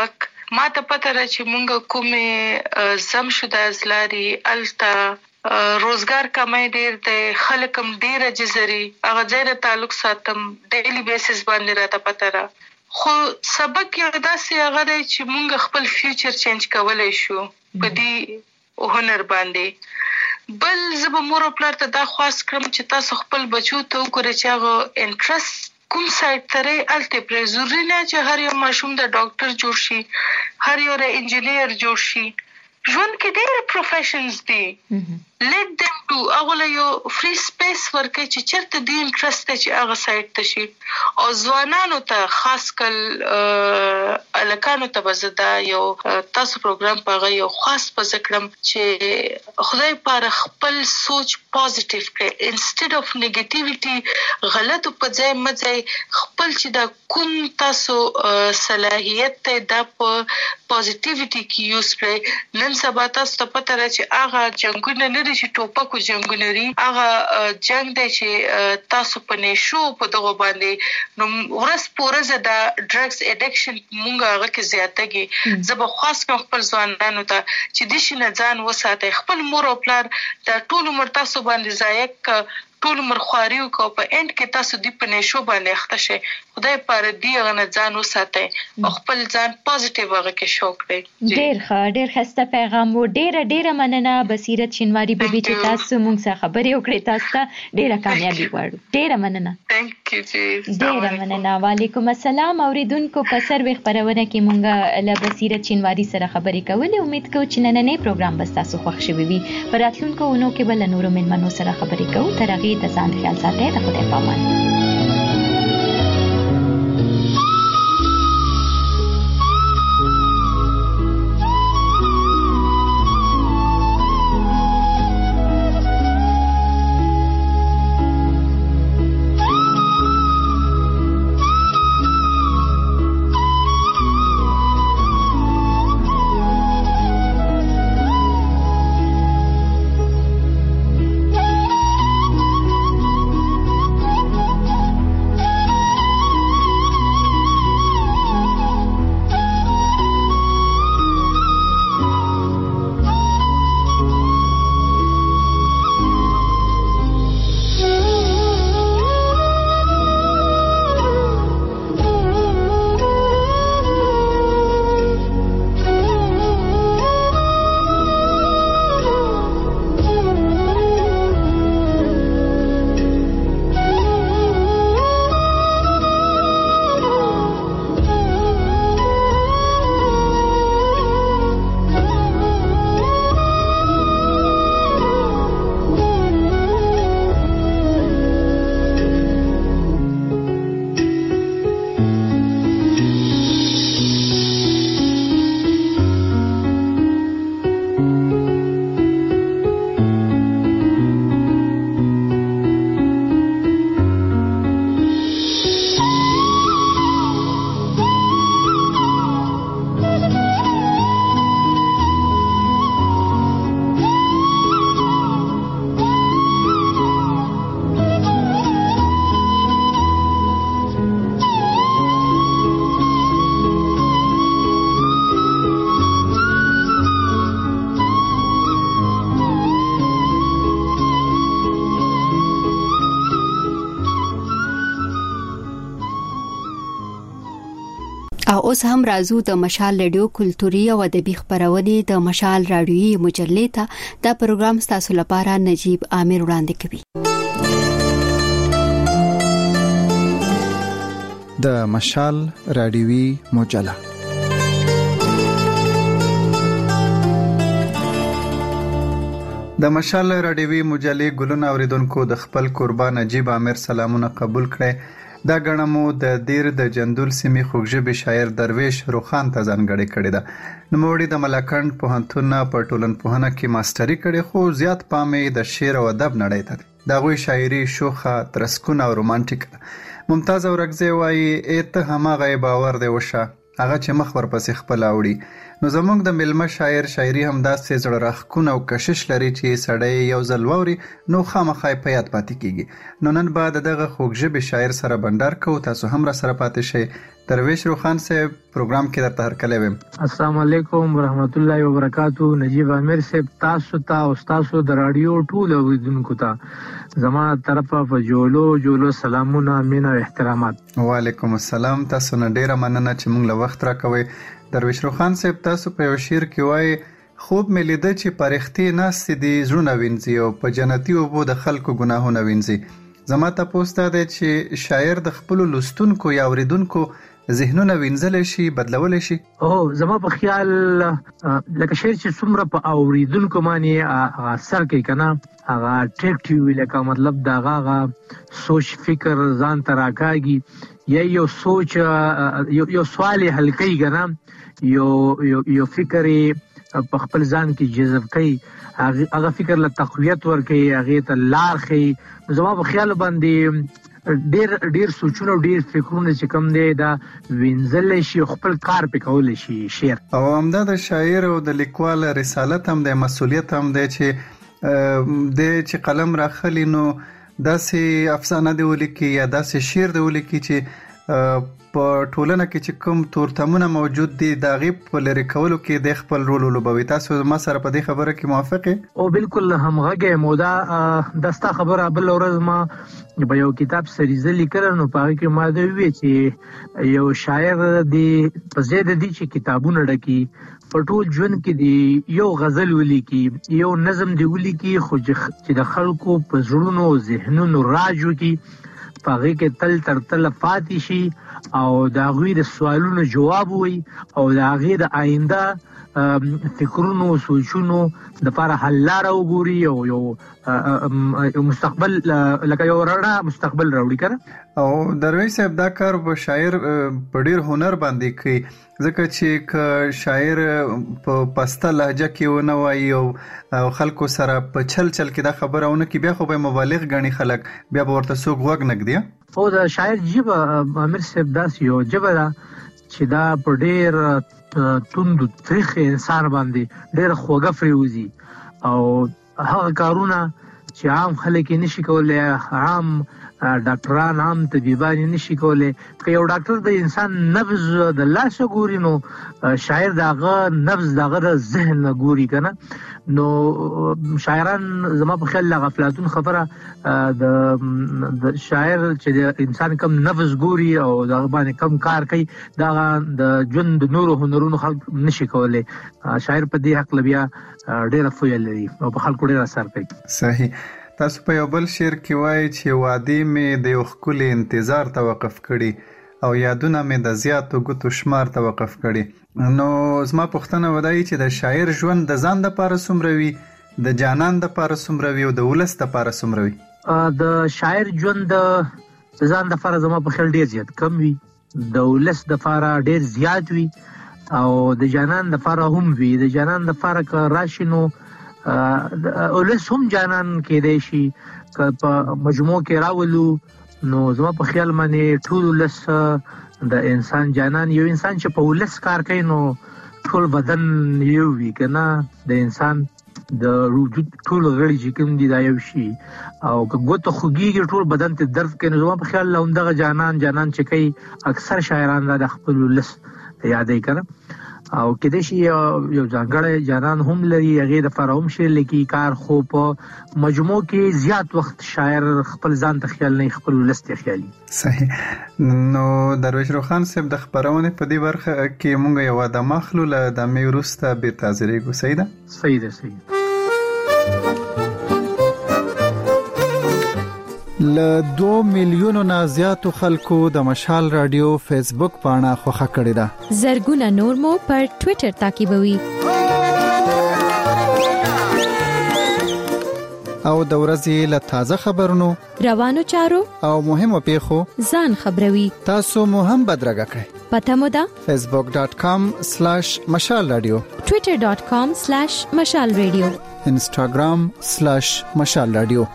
ما ته پته را چې مونږ کومې زم شو د ازلاري الته روزګار کمای ډیر دی، خلک هم ډیر جزري هغه ځای ته تعلق ساتم، ډیلی بیسس باندې راته پته را. خو سبق یو داسې هغه دی چې مونږ خپل فیوچر چینج کولی شو په دې هنر باندې. بل زه به مور او پلار ته دا خواست کړم چې تاسو خپل بچو ته وګورئ چې هغه انټرست کوم سایډ ته دی هلته یې پرې. ضروري نه چې هر یو ماشوم د ډاکټر جوړ شي، هر یو د انجینیر جوړ شي. ژوند کې ډېر پروفیشنز دي، لیټ دم ډو. هغه له یو فری سپیس ورکړئ چې چېرته دې انټرست دی چې هغه سایډ ته شي. او ځوانانو ته خاص کل هلکانو ته به زه دا یو تاسو پروګرام په هغه یو خاص به زه کړم چې خدای پاره خپل سوچ پازیټیو کړئ انسټیډ اف نیګیټیویټي. غلطو په ځای مه ځئ، خپل چې دا کوم تاسو صلاحیت دی دا په پازیټیویټي کې یوز کړئ. نن سبا تاسو ته پته ده چې هغه جنګونه نه دي چې ټوپکو جنګونه دي، هغه جنګ دی چې تاسو په نشو په دغه باندې. نو ورځ په ورځ دا ډرګز اډکشن مونږ هغه کې زیاتېږي. زه به خاص کوم خپل ځوانانو ته چې دې شي نه ځان وساتئ. خپل مور او پلار دا ټول عمر تاسو باندې ضایع ټول عمر خواري وکړو، په اینډ کې تاسو دې په نشو باندې اخته شئ. خدای پاره دې هغه نه ځان وساتئ او خپل ځان پازیټیو هغه کې شو کړئ. ډېر ښه، ډېر ښایسته پیغام و. ډېره مننه بصیرت شینواري بیبي چې تاسو موږ سره خبرې وکړې. تاسو ته ډېره کامیابي غواړو. ډېره مننه. تhank you جی. ډېره مننه. وعلیکم السلام. اوریدونکو په سروې خبرونه کې مونږ له بصیرت شینواري سره خبرې کولې. امید کوو چې نننی پروګرام به تاسو خوښ شوی وي. په راتلونکو اونو کې به له نورو مېلمنو سره خبرې کوو. تر هغې د ځان خیال ساتئ. د خدای په امان. او اوس هم راځو د مشال رادیو کلتوري او ادبي خبرونه د مشال رادیوي مجلې ته. دا پروګرام تاسو لپاره نجیب عامر وړاندې کوي. د مشال رادیوي مجله د مشال رادیوي مجلې ګلونه اوریدونکو د خپل قربان نجیب عامر سلامونه قبول کړئ. دا غنمو د دیر د جندول سیمې خوږژبې شاعر درویش روخان ته ځانګړې کړې ده. نوموړي د ملاکنډ پوهنتون په ټولنپوهنه کې ماستري کړې، خو زیات پام یې د شعر او ادب نړۍ ته دی. د هغوی شاعري شوخه، ترسکونه او رومانټیک ده. ممتاز اورکزی وایي ته هماغه باور دی وشه هغه چې مخ ورپسې خپل اوړي. نو زموږ د ملمه شاعر شاعري هم داسې زړه راښکونه او کشش لري چې سړی یو ځل واوري نو خامخا په یاد پاتې کیږي. نو نن به دغه خوږژبې شاعر سره بندر کوو. تاسو هم را سره پاتې شئ. درویش روخان صاحب پروګرام کې درته هرکلی ویم. السلام علیکم ورحمت الله وبرکاتو. نجیب عامر صاحب تاسو ته او تاسو د رادیو ټول اوریدونکو ته زما طرفه په جوړو سلامونه مینه او احترامات. وعلیکم السلام. تاسو نه ډیره مننه چې موږ له وخت راکوي. درویش روخان صاحب تاسو په یو شعر کې وایي خوب مې لیده چې پرختي ناستې دي زړونه وینځي او په جنتي اوبو د خلکو ګناهونه وینځي. زما تاسو ته د چې شاعر د خپل لوستونکو یا اوریدونکو ذهنونه وینځل شي بدلول شي. زما په خیال لکه شعر چې څومره په اوریدونکو باندې اثر کوي کنه هغه اټریکټیو لکه مطلب دا هغه سوچ فکر ځان تراکاږي یا یو سوچ یو سوال حل کوي کنه یو فکر په خپل ځان کې جذب کوي هغه فکر له تقویت ورکوي هغه ته لار خي. زما په خیال باندې ډیر سوچونه ډیر فکرونه چې کوم دي دا وینځل شي خپل کار په کول شي شعر. او همدا د شاعر او د لیکوال رسالت هم د مسؤلیت هم دی چې قلم راخلی نو داسې افسانه دی ولیکي یا داسې شعر دی ولیکي چې په ټولنه کې چې کوم تورتمونه موجود دي دا غیب په لری کولو کې د خپل رول ولوبوي. تاسو ما سره په دې خبره کې موافق یې؟ او بالکل همغه مودا دستا خبره بل ورځ ما په یو کتاب سریزه لیکل نو په هغه کې ما دا وی چې یو شاعر دی په زیاده دي چې کتابونه ډکی په ټول ژوند کې دی یو غزل ولیکي یو نظم دی ولیکي خو چې د خلکو په زړونو ذهنونو راجو کې پاغه کې تل تر تل پاتې شي او دا غوی د سوالونو جواب وي او دا غي د آینده فکرونو سوچونو د لپاره حل لار وګوري او یو مستقبل لکه یو رڼا مستقبل راوړي کنه. او درویش صاحب دا کار په شاعر په ډیر هنر باندې کوي ځکه چې شاعر په پسته لهجه کې ونه وایي او خلکو سره په چل کې دا خبرونه کې بیا خو به مبالغ غني خلک بیا ورته سوق وګ نګدي. او دا شاعر جيب امیر صاحب داس یو جبره چې دا په ډیر توند تاریخ انسان باندې ډیر خوګه فریوزي او هغه کارونه چې عام خلک نشي کولای عام ډاکټران عام طبيبان نشي کولای که یو ډاکټر د انسان نبض د لاس ګوري نو شاعر دغه نبض دغه ذهن ګوري کنه. نو شاعران زما په خیال غفلاتون خبره د شاعر چې د انسان کم نبض ګوري او دغه باندې کم کار کوي دا د ژوند نورو هنرونو خلک نشي کولای. شاعر په دې حق لبیا ډېر فویل لري او په خلکو ډېر اثر کوي. صحیح. تاسو په یو بل شعر کې وایي چې وادي مې د یو ښکلي انتظار توقف کړي او یادونه مې د زیاتو ګوتو شمار توقف کړي. نو زما پوښتنه ودی چې د شاعر ژوند د ځان لپاره څومره وي د جانان لپاره څومره وي او د ولس لپاره څومره وي؟ د شاعر ژوند د ځان لپاره زما په خیال ډیر زیات کم وي د ولس لپاره ډیر زیات وي او د جانان لپاره هم وي. د جانان لپاره که راشي نو ولس هم جانان کېدای شي که په مجموع کې راولو نو زما په خیال باندې ټول ولس د انسان جانان یو انسان چې په ولس کار کوي نو ټول بدن یو وي کنه د انسان د وجود ټول غړي چې کوم دي دا یو شي او که ګوته خوږیږي ټول بدن ته درد کوي. زما په خیال لومدغه جانان چې کوي اکثر شاعران د خپل ولس یادې کړه او کله شي یو ځانګړی جانان هم لري هغه د فراهم شي لکه کار خو په مجموع کې زیات وخت شاعر خپل ځان ته خیال نه خپل ولست خیالي. صحیح. نو درویش روخان صاحب د خبرونه په دې برخه کې مونږ یو د مخلو له د میروسته به تازری ګو سیده. صحیح. ل 2 میلیونو نه زیاتو خلکو د مشال رادیو فیسبوک پاڼه خوښه کړې ده. زرګونه نور مو پر ټوئیټر تعقیبوي. او د ورځې له تازه خبرونو روانو چارو او مهمو پیښو ځان خبروي. تاسو مو هم بدرګه کړئ. پته مو ده facebook.com/mashal radio twitter.com/mashal radio instagram/mashal radio.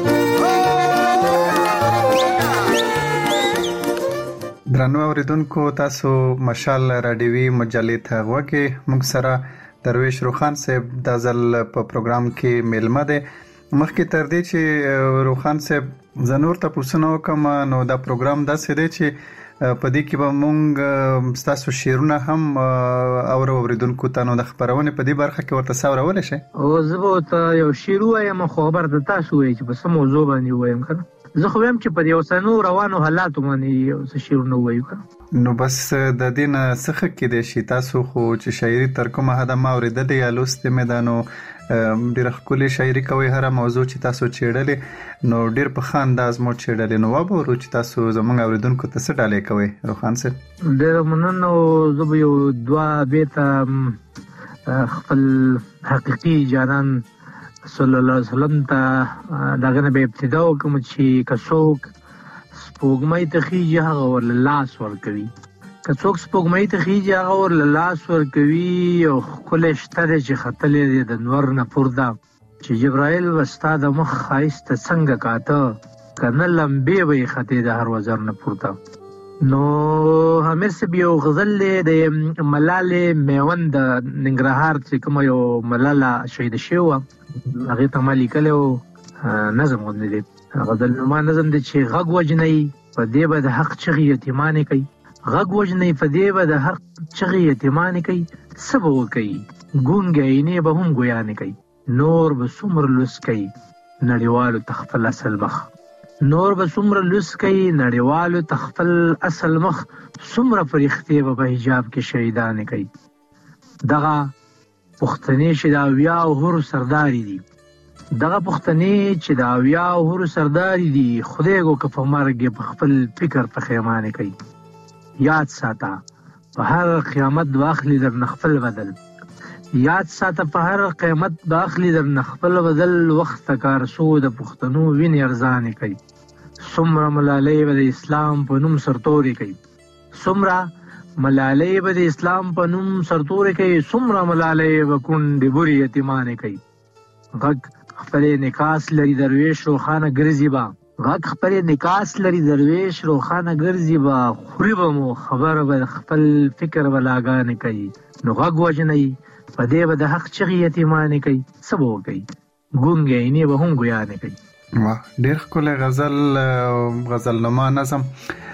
درنو اوریدونکو تاسو مشال رادیوي مجلې ته غوږی موږ سره درویش روخان صاحب د ځل په پروګرام کې ملمه ده. مخکې تر دې چې روخان صاحب زنور ته پوښتنه وکم نو دا پروګرام داسې دی چې په دې کې به مونږ تاسو شعرونه هم اوریدونکو ته نو د خبرونه په دې برخه کې ورته ساورول شي. او زه به ته یو شعر وایم خبر د تاسو وایي چې په سم موضوع باندې وایم کنه. زه خو هم چې په یو سنو روانو حالاتو باندې یو څه شعرونه وایو کنه. نو بس د دې نه څخه کې د شي تاسو خو چې شاعري تر کومه حد ما اوریدلې یا لوستې مې ده نو ډېر ښکلې شاعري کوي. هره موضوع چې تاسو چیړلې نو ډېر په ښه انداز مو چیړلې. نو وابورو چې تاسو زموږ اوریدونکو ته څه ډالۍ کوئ روخان صاحب؟ ډېره مننه. زه به یو دوه بیته خپل حقیقي جانان صلی الله علیه وسلم ته دغه نه به ابتدا وکړم چې که څوک سپوږمۍ ته خیږي هغه ورله لاس ورکوي. که څوک سپوږمۍ ته خیږي هغه ورله لاس ورکوي. او ښکلی شته دی چې ختلی دی د نور نه پورته چې جبرائیل به ستا د مخ ښایست څنګه کاته که نه لمبې به یې ختې د هر وزر نه پورته. نو امیر صاحب یو غزل دی د ملالې میوند د ننګرهار چې کومه یو ملاله شهیده شوې وه هغې ته ما لیکلی و نظم غوندې دی. غزل نما نظم دی چې غږ وجنئ په دې به د حق چغې یتیمانې کوي. غږ وجنئ په دې به د حق چغې یتیمانې کوي. څه به وکوي ګونګې عینې به هم ګویانې کوي. نور به څومره لوس کوي نړیوالو ته خپل اصل مخ. نور به څومره لوس کوي نړیوالو ته خپل اصل مخ. څومره فرښتې به په حجاب کې شهیدانې کوي. دغه پښتنې چې د اویاو حورو سرداري دي دغه پښتنې چې د اویاو حورو سرداري دي خدای کو که په مرګ یې په خپل فکر پښیمانې کوي. یاد ساته په هر قیامت به اخلي درنه خپل بدل. یاد ساته په هر قیامت به اخلي درنه خپل بدل. وخت کار سو د پښتنو وینې ارزانې کوي. څومره ملالۍ به د اسلام په نوم سرتورې کوي. څومره ملالۍ به د اسلام په نوم سرتورې کوي. څومره ملالۍ به کونډې بورې یتیمانې کوي. غږ خپلې نکاس لري درویش روخانه ګرځي به. غږ خپلې نکاس لري درویش روخانه ګرځي به. خوري به مو خبره به خپل فکر به لاګانې کوي. نو غږ وجنئ په دې به د حق چغې یتیمانې کوي. څه به وکوي ګونګې عینې به هم ګویانې کوي. ډېر ښکلی غزلنما نظم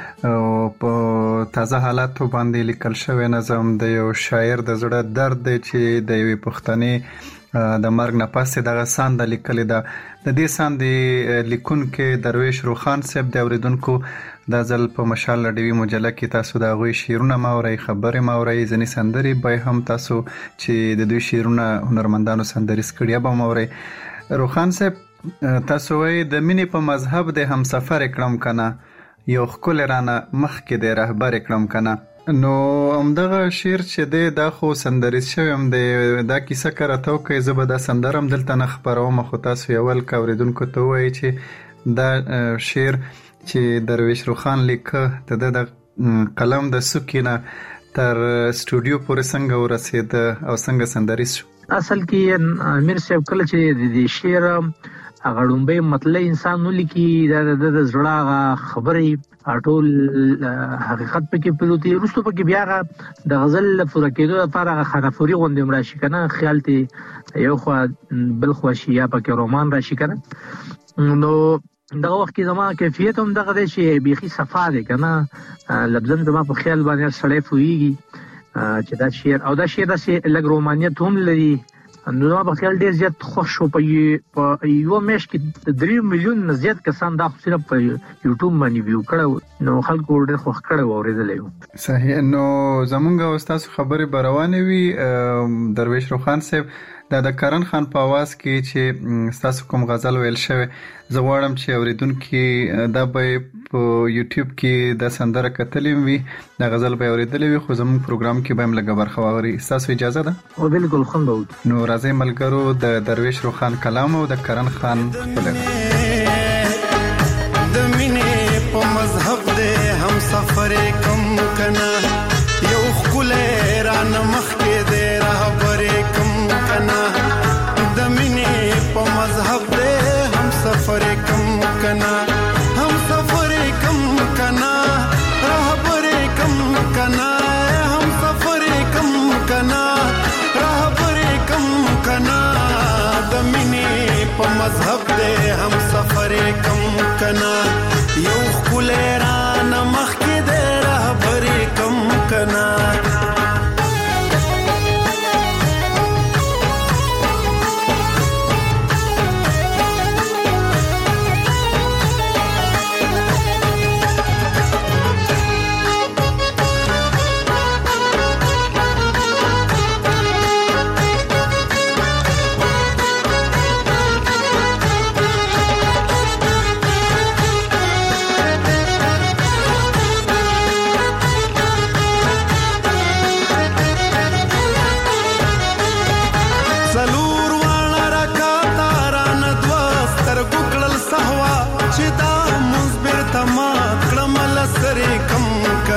په تازه حالاتو باندې لیکل شوی نظم د یو شاعر د زړه درد دی چې د یوې پښتنې د مرګ نه پس دغه سانده لیکلې ده. د دې ساندې لیکونکی درویش روخان صاحب د اوریدونکو دا ځل په مشال ډیوي مجله کې تاسو د هغوی شعرونه ماورئ خبرې ماورئ ځینې سندرې به هم تاسو چې د دوی شعرونه هنرمندانو سندریز کړي به ماورئ. روخان صاحب تاسو وایي د مینې په مذهب د همسفر کړم کنه یو ښکلی رانه مخکې د رهبر کړم کنه. نو همدغه شعر چې دی دا خو سندریز شوی هم دی. دا کیسه که راته وکړئ زه به دا سندره هم دلته نه خپروم خو تاسو یې اول که اورېدونکو ته ووایي چې دا شعر چې درویش روخان لیکه د ده د قلم د څوکې نه تر سټوډیو پورې څنګه ورسېده او څنګه سندریز شو؟ اصل کې امیر صاحب کله چې د دې شعر هغه ړومبی مطلع انسان ولیکي دا د زړه هغه خبرې ټول حقیقت پکې پروتي. وروسته پکې بیا هغه د غزل پوره کېدو لپاره هغه خانافوري غوندې هم راشي که نه خیال ته یو خوا بل خوا شي یا پکې رومان راشي که نه. نو دغه وخت کې زما کیفیت هم دغه دی چې بیخي صفا دی که نه لفظاً زما په خیال باندې سړی پوهېږي چې دا شعر او دا شعر داسې لږ رومانیت هم لري. نو زما په خیال ډېر زیات خوښ شو. په یوه میاشت کې 3 میلیون نه زیات کسان دا خو صرف په یوټیوب باندې ویو کړی نو خلکو ډېر خوښ کړی و اورېدلی و. صحیح. نو زمونږ او ستاسو خبرې به روانې وي. درویش روخان صاحب دا د کرن خان په آواز کې چې ستاسو کوم غزل ویل شوی زه غواړم چې اوریدونکي دا به په یوټیوب کې د سندره کتلی وي دا غزل به اوریدلی وي خو زموږ پروګرام کې به هم لږه برخه واخلي. ستاسو اجازه ده؟ او بالکل خوند به وکړو. نو راځئ ملګرو د درویش روخان کلام او د کرن خان خپله د مینې په مذهب دی هم سفر کم کنا یو ښکلی رانه مخکې دی رهبر کم کنا د مینې په مذهب دی هم سفر کم کنا هم سفر کم کنا رهبر کم کنا هم سفر کم کنا رهبر کم کنا د مینې په مذهب دی هم سفر کم کنا یو ښکلی رانه مخکې دی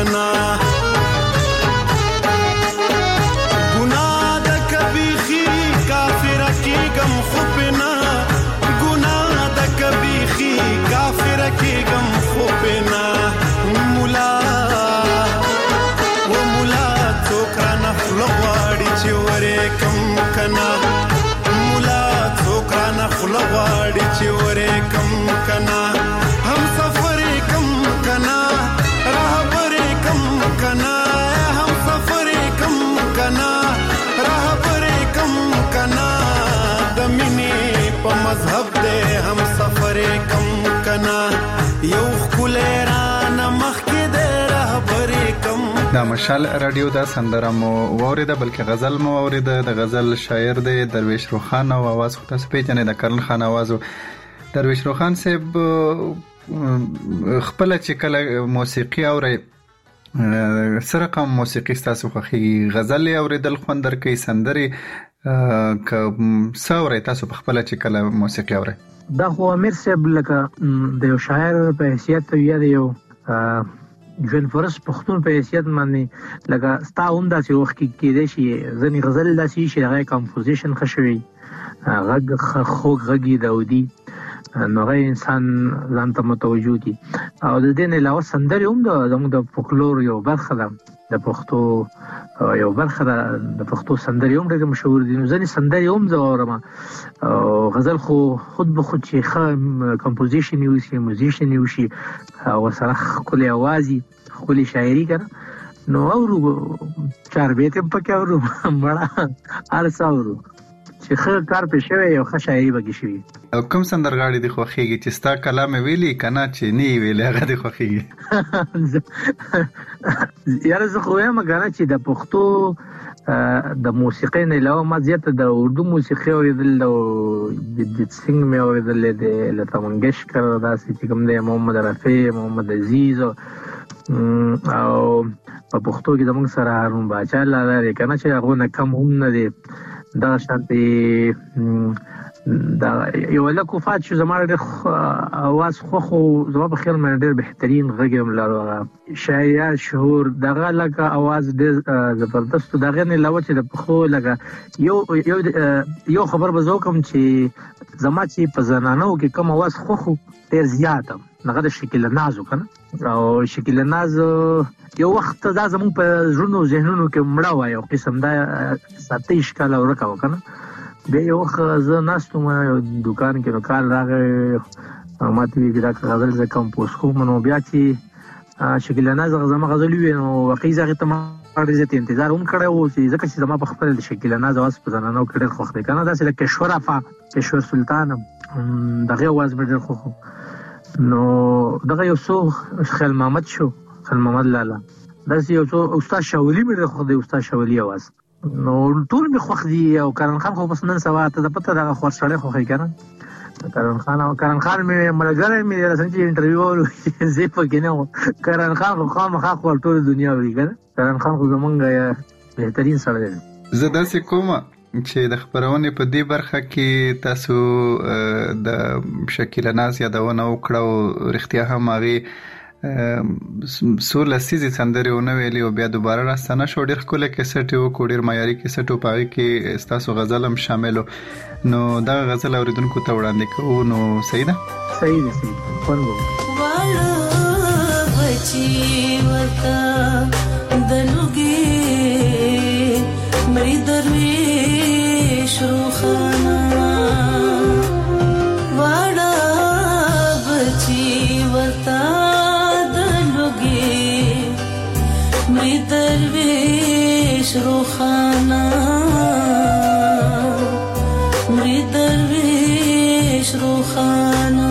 کنا ګناه د کبیخي کافر کېږم خو پنا ګناه د کبیخي کافر کېږم خو پنا مولا و مولا څوک رانه خوله غواړي چې ورې کم کنا مولا څوک رانه خوله غواړي چې ورې کم کنا هم سفر کم کنا رهبر کم کنا هم سفر کم کنا رهبر کم کنا د مینې په مذهب دې هم سفر کم کنا یو خلې را مخ کې دې رهبر کم. دا مشال رادیو دا سندره مو واوریده بلکې غزل مو واوریده. د غزل شاعر دی درویش روخان او आवाज خو تاسو پیژنئ د کرن خان आवाज. درویش روخان صاحب خپل چې کله موسیقي اوري سره کوم موسیقي تاسو خوښي غزل اوریدل خوند درکې سندري ک څاوري تاسو په خپل چې کله موسیقي اوري؟ دا خو امیر صاحب لکه د یو شاعر په حیثیت یا د یو ژوند فرص پښتون په حیثیت باندې لکه ستا هم داسې وخت کې کېدای شي ځنې غزل داسې شي هغه کمپوزیشن ښه شوی غږ خوږ غږی داودي نو هغه انسان ځان ته متوجه دي او د دې نه علاوه سندرې هم زموږ د فولکلور یو برخه ده د پښتو یو برخه ده د پښتو سندرې هم ډېر مشهور دي نو ځینې سندرې هم زه اورم او غزل خو خود به خود چې ښه کمپوزیشن یې وشي موزیشن یې وشي او ورسره ښکلې اواز وي ښکلې شاعري که نه نو اورو چار بیت هم پکې اورو مړه هر څه اورو چې ښه کار پې شوی یو ښه شاعري پکې شوي. او کوم سندرغاړي دې خوښېږي چې ستا کلام ویلي که نه چې نه یې ویلي هغه دې خوښېږي؟ یاره زه خو وایم که نه چې د پښتو د موسیقۍ نه علاوه ما زیاته د اردو موسیقي اورېدل د جگجیت سنګ مې اورېدل د لتا منګشکر داسې چې کوم دی محمد رفیع محمد عزیز او په پښتو کې زموږ سره هارون باچا لاله دی که نه چې هغو نه کم هم نه دی دغه شانتې دا یو لک وفات شو زما ډېر اواز خوښ و زما په خیال باندې ډېر بهترین غږ یې لرو شاعر شهور دغه لکه اواز ډېر زبردست و د هغې نه علاوه چې د پښتو لکه یو خبر به زه وکړم چې زما چې په زنانو کې کوم اواز خوښ و ډېر زیات هغه د شکیله ناز و که نه او شکیله ناز یو وخت دا زموږ په زړونو ذهنونو کې مړه وه یو قسم دا 27 کاله ورکه وه که نه بیا یو وخت زه ناست وم یو دوکان کې نو کال راغی ما ته ویل چې دا غزل زه کمپوز کوم نو بیا چې شکیله ناز زما غزل وویل نو واقعي زه هغې ته ما ډېر زیات انتظار هم کړی و چې ځکه چې زما په خپل د شکیله ناز اواز په زنانو کې ډېر خوښ دی که نه داسې لکه کشور افا کشور سلطان دغې اواز مې ډېر خوښ و نو دغه یو څو خیل محمد شو خیل محمد لاله داسې یو څو استاد شاولي مې ډېر خوښ دی استاد شاولي اواز نو ټول مې خوښ دي او کرن خان خو بس نن سبا ته د پته دغه خور سړی خوښوي که نه کرن خان مې ملګری مې رسنۍ چې انټرویو ولو زه پکې نه وم کرن خان خو خامخا خو ټول دنیا وي که نه کرن خان خو زمونږ بهترین سړی دی. زه داسې کوم چې د خپرونې په دې برخه کې تاسو د شکیله ناز یادونه وکړه او رښتیا هم هغې څو لسیزې سندرې ونه ویلې او بیا دوباره راستنه شو ډېر ښکلی کیسټ یې وکړو ډېر معیاري کیسټ و په هغې کې ستاسو غزل هم شامل و نو دغه غزل اورېدونکو ته وړاندې کوو نو صحیح ده؟ صحیح ده خوند به بچي ورته د لوګي مې درویش روخانه واړه بچي ورته درویش روخانه مری درویش روخانه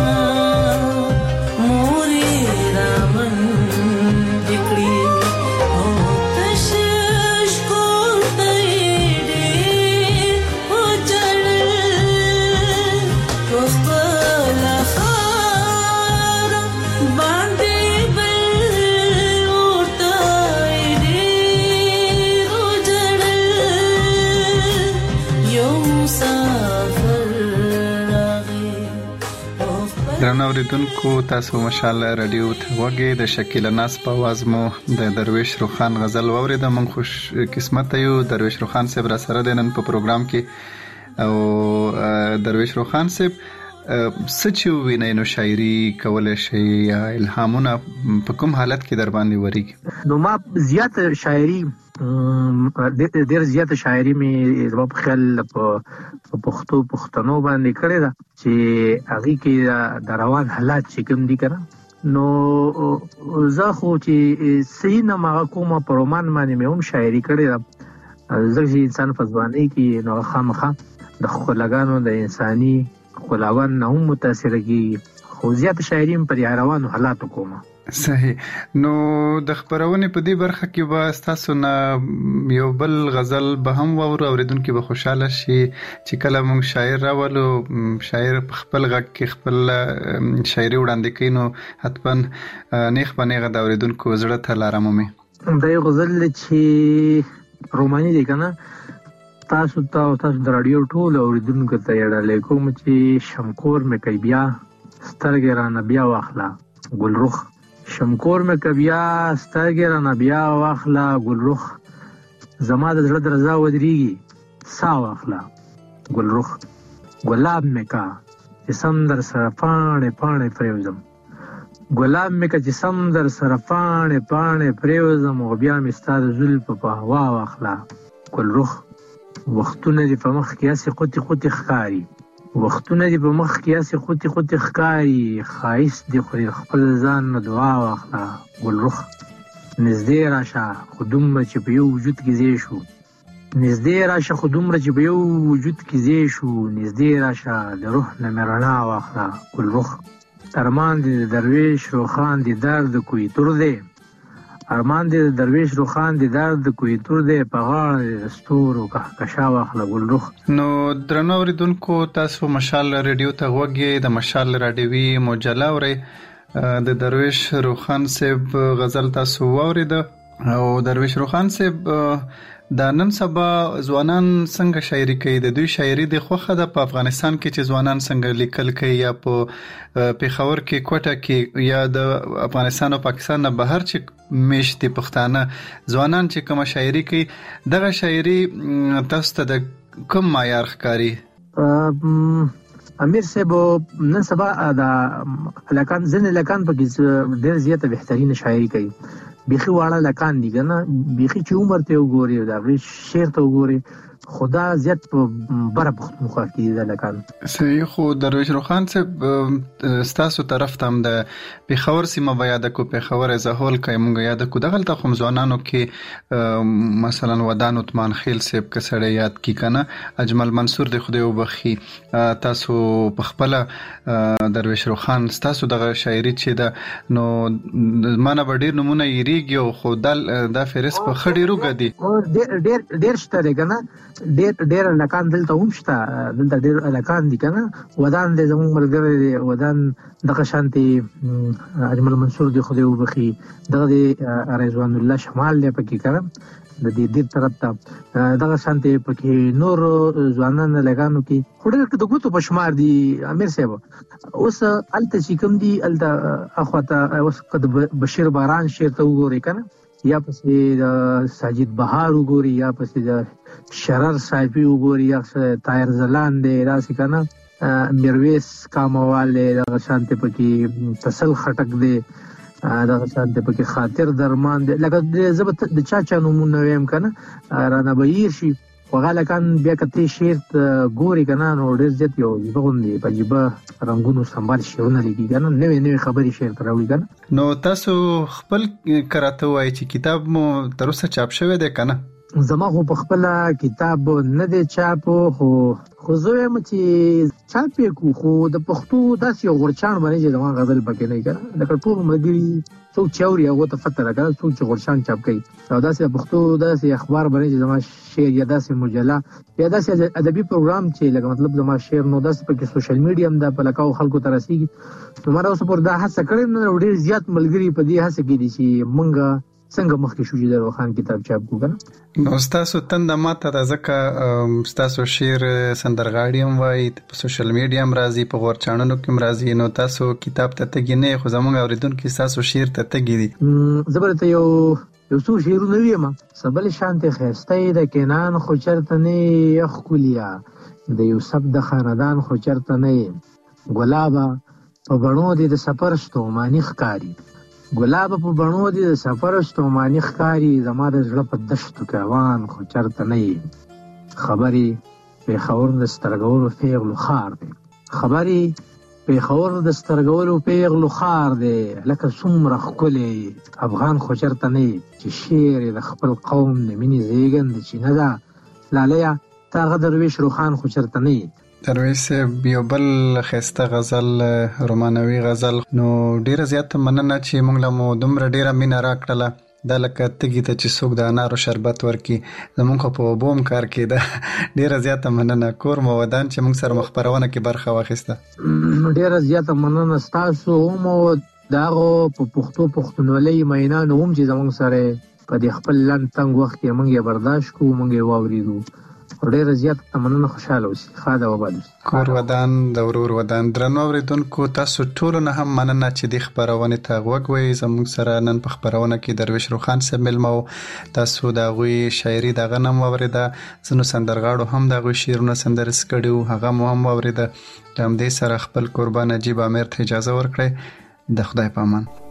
موری رامن دکړي او تشش کوته دې او چل کوپلا خار باندې درنو اوریدونکو تاسو مشال رادیو ته وګورئ د شکیل ناس په आवाज مو د درویش روخان غزل واورید. من خوش قسمت یو درویش روخان صاحب را سره دنن په پروګرام کې او درویش روخان صاحب سچ ویني نو شاعري کول شي یا الهامونه په کوم حالت کې در باندې وريږي؟ نو ما زیات شاعري ډېر زیات شاعري مې په خیال په پښتنو باندې کړې ده چې هغه کې د روان حالات چې کوم دي کنه نو زه خو چې صحیح نه ما کومه په رومان باندې مې هم شاعري کړې ده. ځکه انسان په ځواني کې نو خامخا د خلګانو د انساني خلاوان نه هم متاثر کیږي، خو زیات شاعري په روانو حالاتو کومه. صحیح. نو د خبرونه په دې برخه کې به تاسو نه یو بل غزل به هم وورو اوریدونکو به خوشاله شي چې کله موږ شاعر راولو شاعر خپل غږ کې خپل شاعري وړاندې کوي نو حتما نیخ پنیغه د اوریدونکو زړه ته لارم مې. دا یو غزل چې روماني دی کنه تاسو د رادیو ټول اوریدونکو ته یې کوم چې شمکور مې کوي بیا سترګې را بیا واخلا ګلرخ شمکور مې کبیا سترګې را بیا واخلا ګلرخ زما د زړه درزا ودرېږي سا واخلا ګلرخ ګلاب مې کا چې سم در سره پاڼې پاڼې پرېوزم ګلاب مې کا چې سم در سره پاڼې پاڼې پرېوزم او بیا مې ستا د زلفو په هوا واخلا ګلرخ وختونه دې په مخ کې هسې قوتې قوتې ښکاري وختونه دې په مخ کې هسې قوتې قوتې ښکاري ښایست دې خوري خپل ځان نه دعا واخله ګلرخ نږدې راشه خو دومره چې په یو وجود کې ځای شو نږدې راشه خو دومره چې په یو وجود کې ځای شو نږدې راشه د روح نه مې رڼا واخله ګلرخ ارمان دې د درویش روخان دې درد کوي تور دی ارمان دې درویش روخان دې درد کوي تور دی په غاړه ستورو کهکشا واخله ګلرخ. نو درنو اوریدونکو تاسو مشال رادیو ته وګورئ د مشال رادیوي مجله اورئ د درویش روخان صاحب غزل تاسو واورید او درویش روخان صاحب د نن سبا ځوانان څنګه شاعري کوي د دوی شاعري د خوخه د په افغانستان کې چې ځوانان څنګه لیکل کوي یا په پیښور کې کوټه کې یا د افغانستان او پاکستان نه بهر چې میشتي پښتانه ځوانان چې کوم شاعري کوي دغه شاعري تاسو ته د کوم معیار ښکاري؟ امیر صاحب نن سبا د لکان ځنې لکان په کې ډېر زیاته بهترین شاعري کوي بیخي واړه لکان دي کنه بیخي چې عمر ته وګوري دا غي شعر ته وګوري خدا زیات په بره پختونخوا کې د لکان. صحیح. خو درویش روخان صاحب ستاسو طرف ته هم د پیښور سیمه بیا د کو پیښور زهول کوي مونږ یاد کو دغه ته خو ځوانانو کې مثلا ودان عثمان خیل صاحب کسړی یاد کی کنه اجمل منصور د خدای وبخي تاسو په خپل درویش روخان تاسو دغه شاعري چې د نو مانه ډیر نمونه یریږي او خو د فهرست په خډیرو غدي ډیر شته کنه ډیر لکان دلته هم شته دلته ډیر لکان دي کنه ودان د زموږ مرګره ودان دغه شانتي اجمل منصور دی خدای وبخي دغه رضوان الله شمال دی پکې کنه د دې طرف ته دغه شانتي پکې نور ځوانان لګانو کې خوري د ګوتو په شمار دي امیر صاحب اوس الته چې کوم دي الته اخواته اوس قد بشیر باران شعر ته وګوري کنه یا پسې د ساجد بهار وګوري یا پسې د شرر صاحبي وګوري یا طاهر زلان دی راسي کنه میرویس کاموال د شانته پکې تسل خټک دی د شانته پکې خاطر درمان دی لکه زبط د چا نمونه ویم کنه رانا بهیر شي وغاله کان بیا کته شعر ګوري کنه نو ډېر زیات یو بغوندي په جيبه رنگونو سنبال شعرونه لګي کنه نوې خبري شعر تراوي کنه. نو تاسو خپل کراته وای چې کتاب مو تر اوسه چاپ شوی دی کنه؟ زما خو په خپل کتاب نه دی چاپ خو زه هم چې چاپ کو خو د پښتو داسې یو غورچان باندې زما غزل پکې نه کړه لکه ټول مګری څوک چوري هغه ته فتره راکړه څوک چې غورچان چاپ کوي او داسې پښتو داسې اخبار باندې زما شعر یا داسې مجله یا داسې ادبي پروګرام چې لکه مطلب زما شعر نو داسې پکې سوشل میډیا هم د پلکاو خلکو ته رسیږي نو مره اوس پر دا هڅه کړم نو ډېر زیات ملګری په دې هڅه کې دي چې مونږ څنګه مخکې شو چې د روخان کتاب چاپ کوګنه. نو تاسو تند ماته د ځکه تاسو شعر سندرغاړي هم وایي په سوشل میډیا هم راځي په غورچانونو کې هم راځي نو تاسو کتاب ته تګی نه خو زموږ اوریدونکو تاسو شعر ته تګی دي. زبرته یو څو شعرونه ویم سبل شانته خسته د کینان خو چرته نه یخ کولیا د یوسف د خاندان خو چرته نه ګلابا په بڼو دي د سفر ستومانی ښکاری ګلاب په بڼو دي د سفر ستومانی ښکاری زما د زړه په دشتو کاروان خو چرته نه خبري په خور د سترګورو پیغلو خار دی خبري په خور د سترګورو پیغلو خار دی لکه څومره ښکلی افغان خو چرته نه چې شعر د خپل قوم د مینې زیږند چې نه ده لالیا تاغه درویش روخان خو چرته نه درویش یو بل خسته غزل رومانوي غزل نو ډیره زیاته مننه چې موږ له دومره ډیره مینه راکړله دا لکه تګي ته چې څوک د انارو شربت ورکي زمونږ په بوم کار کې ده ډیره زیاته مننه کور مو ودان چې موږ سره مخبرونه کې برخه واخیسته. ډیره زیاته مننه تاسو مو داغه په پښتونولۍ مینانو هم چې زمونږ سره په دې خپل لاند تنګ وخت کې موږ یې برداشت کوو موږ یې واوریدو ډېر زیات تمنونه خوشاله اوسئ. خاله وباد کور ودان د ورور ودان. درنو اوریدونکو تاسو ټول نه هم مننه چې د خبرونه ته غوږ وئ. زموږ سره نن په خبرونه کې درویش روخان صاحب ملمو تاسو د غوي شاعري د غنم اوریده زنو سندرغاړو هم د غوي شعرونه سندرس کړو هغه مو هم اوریده. تم دې سره خپل قربان نجیب امیر ته اجازه ورکړئ. د خدای په امان.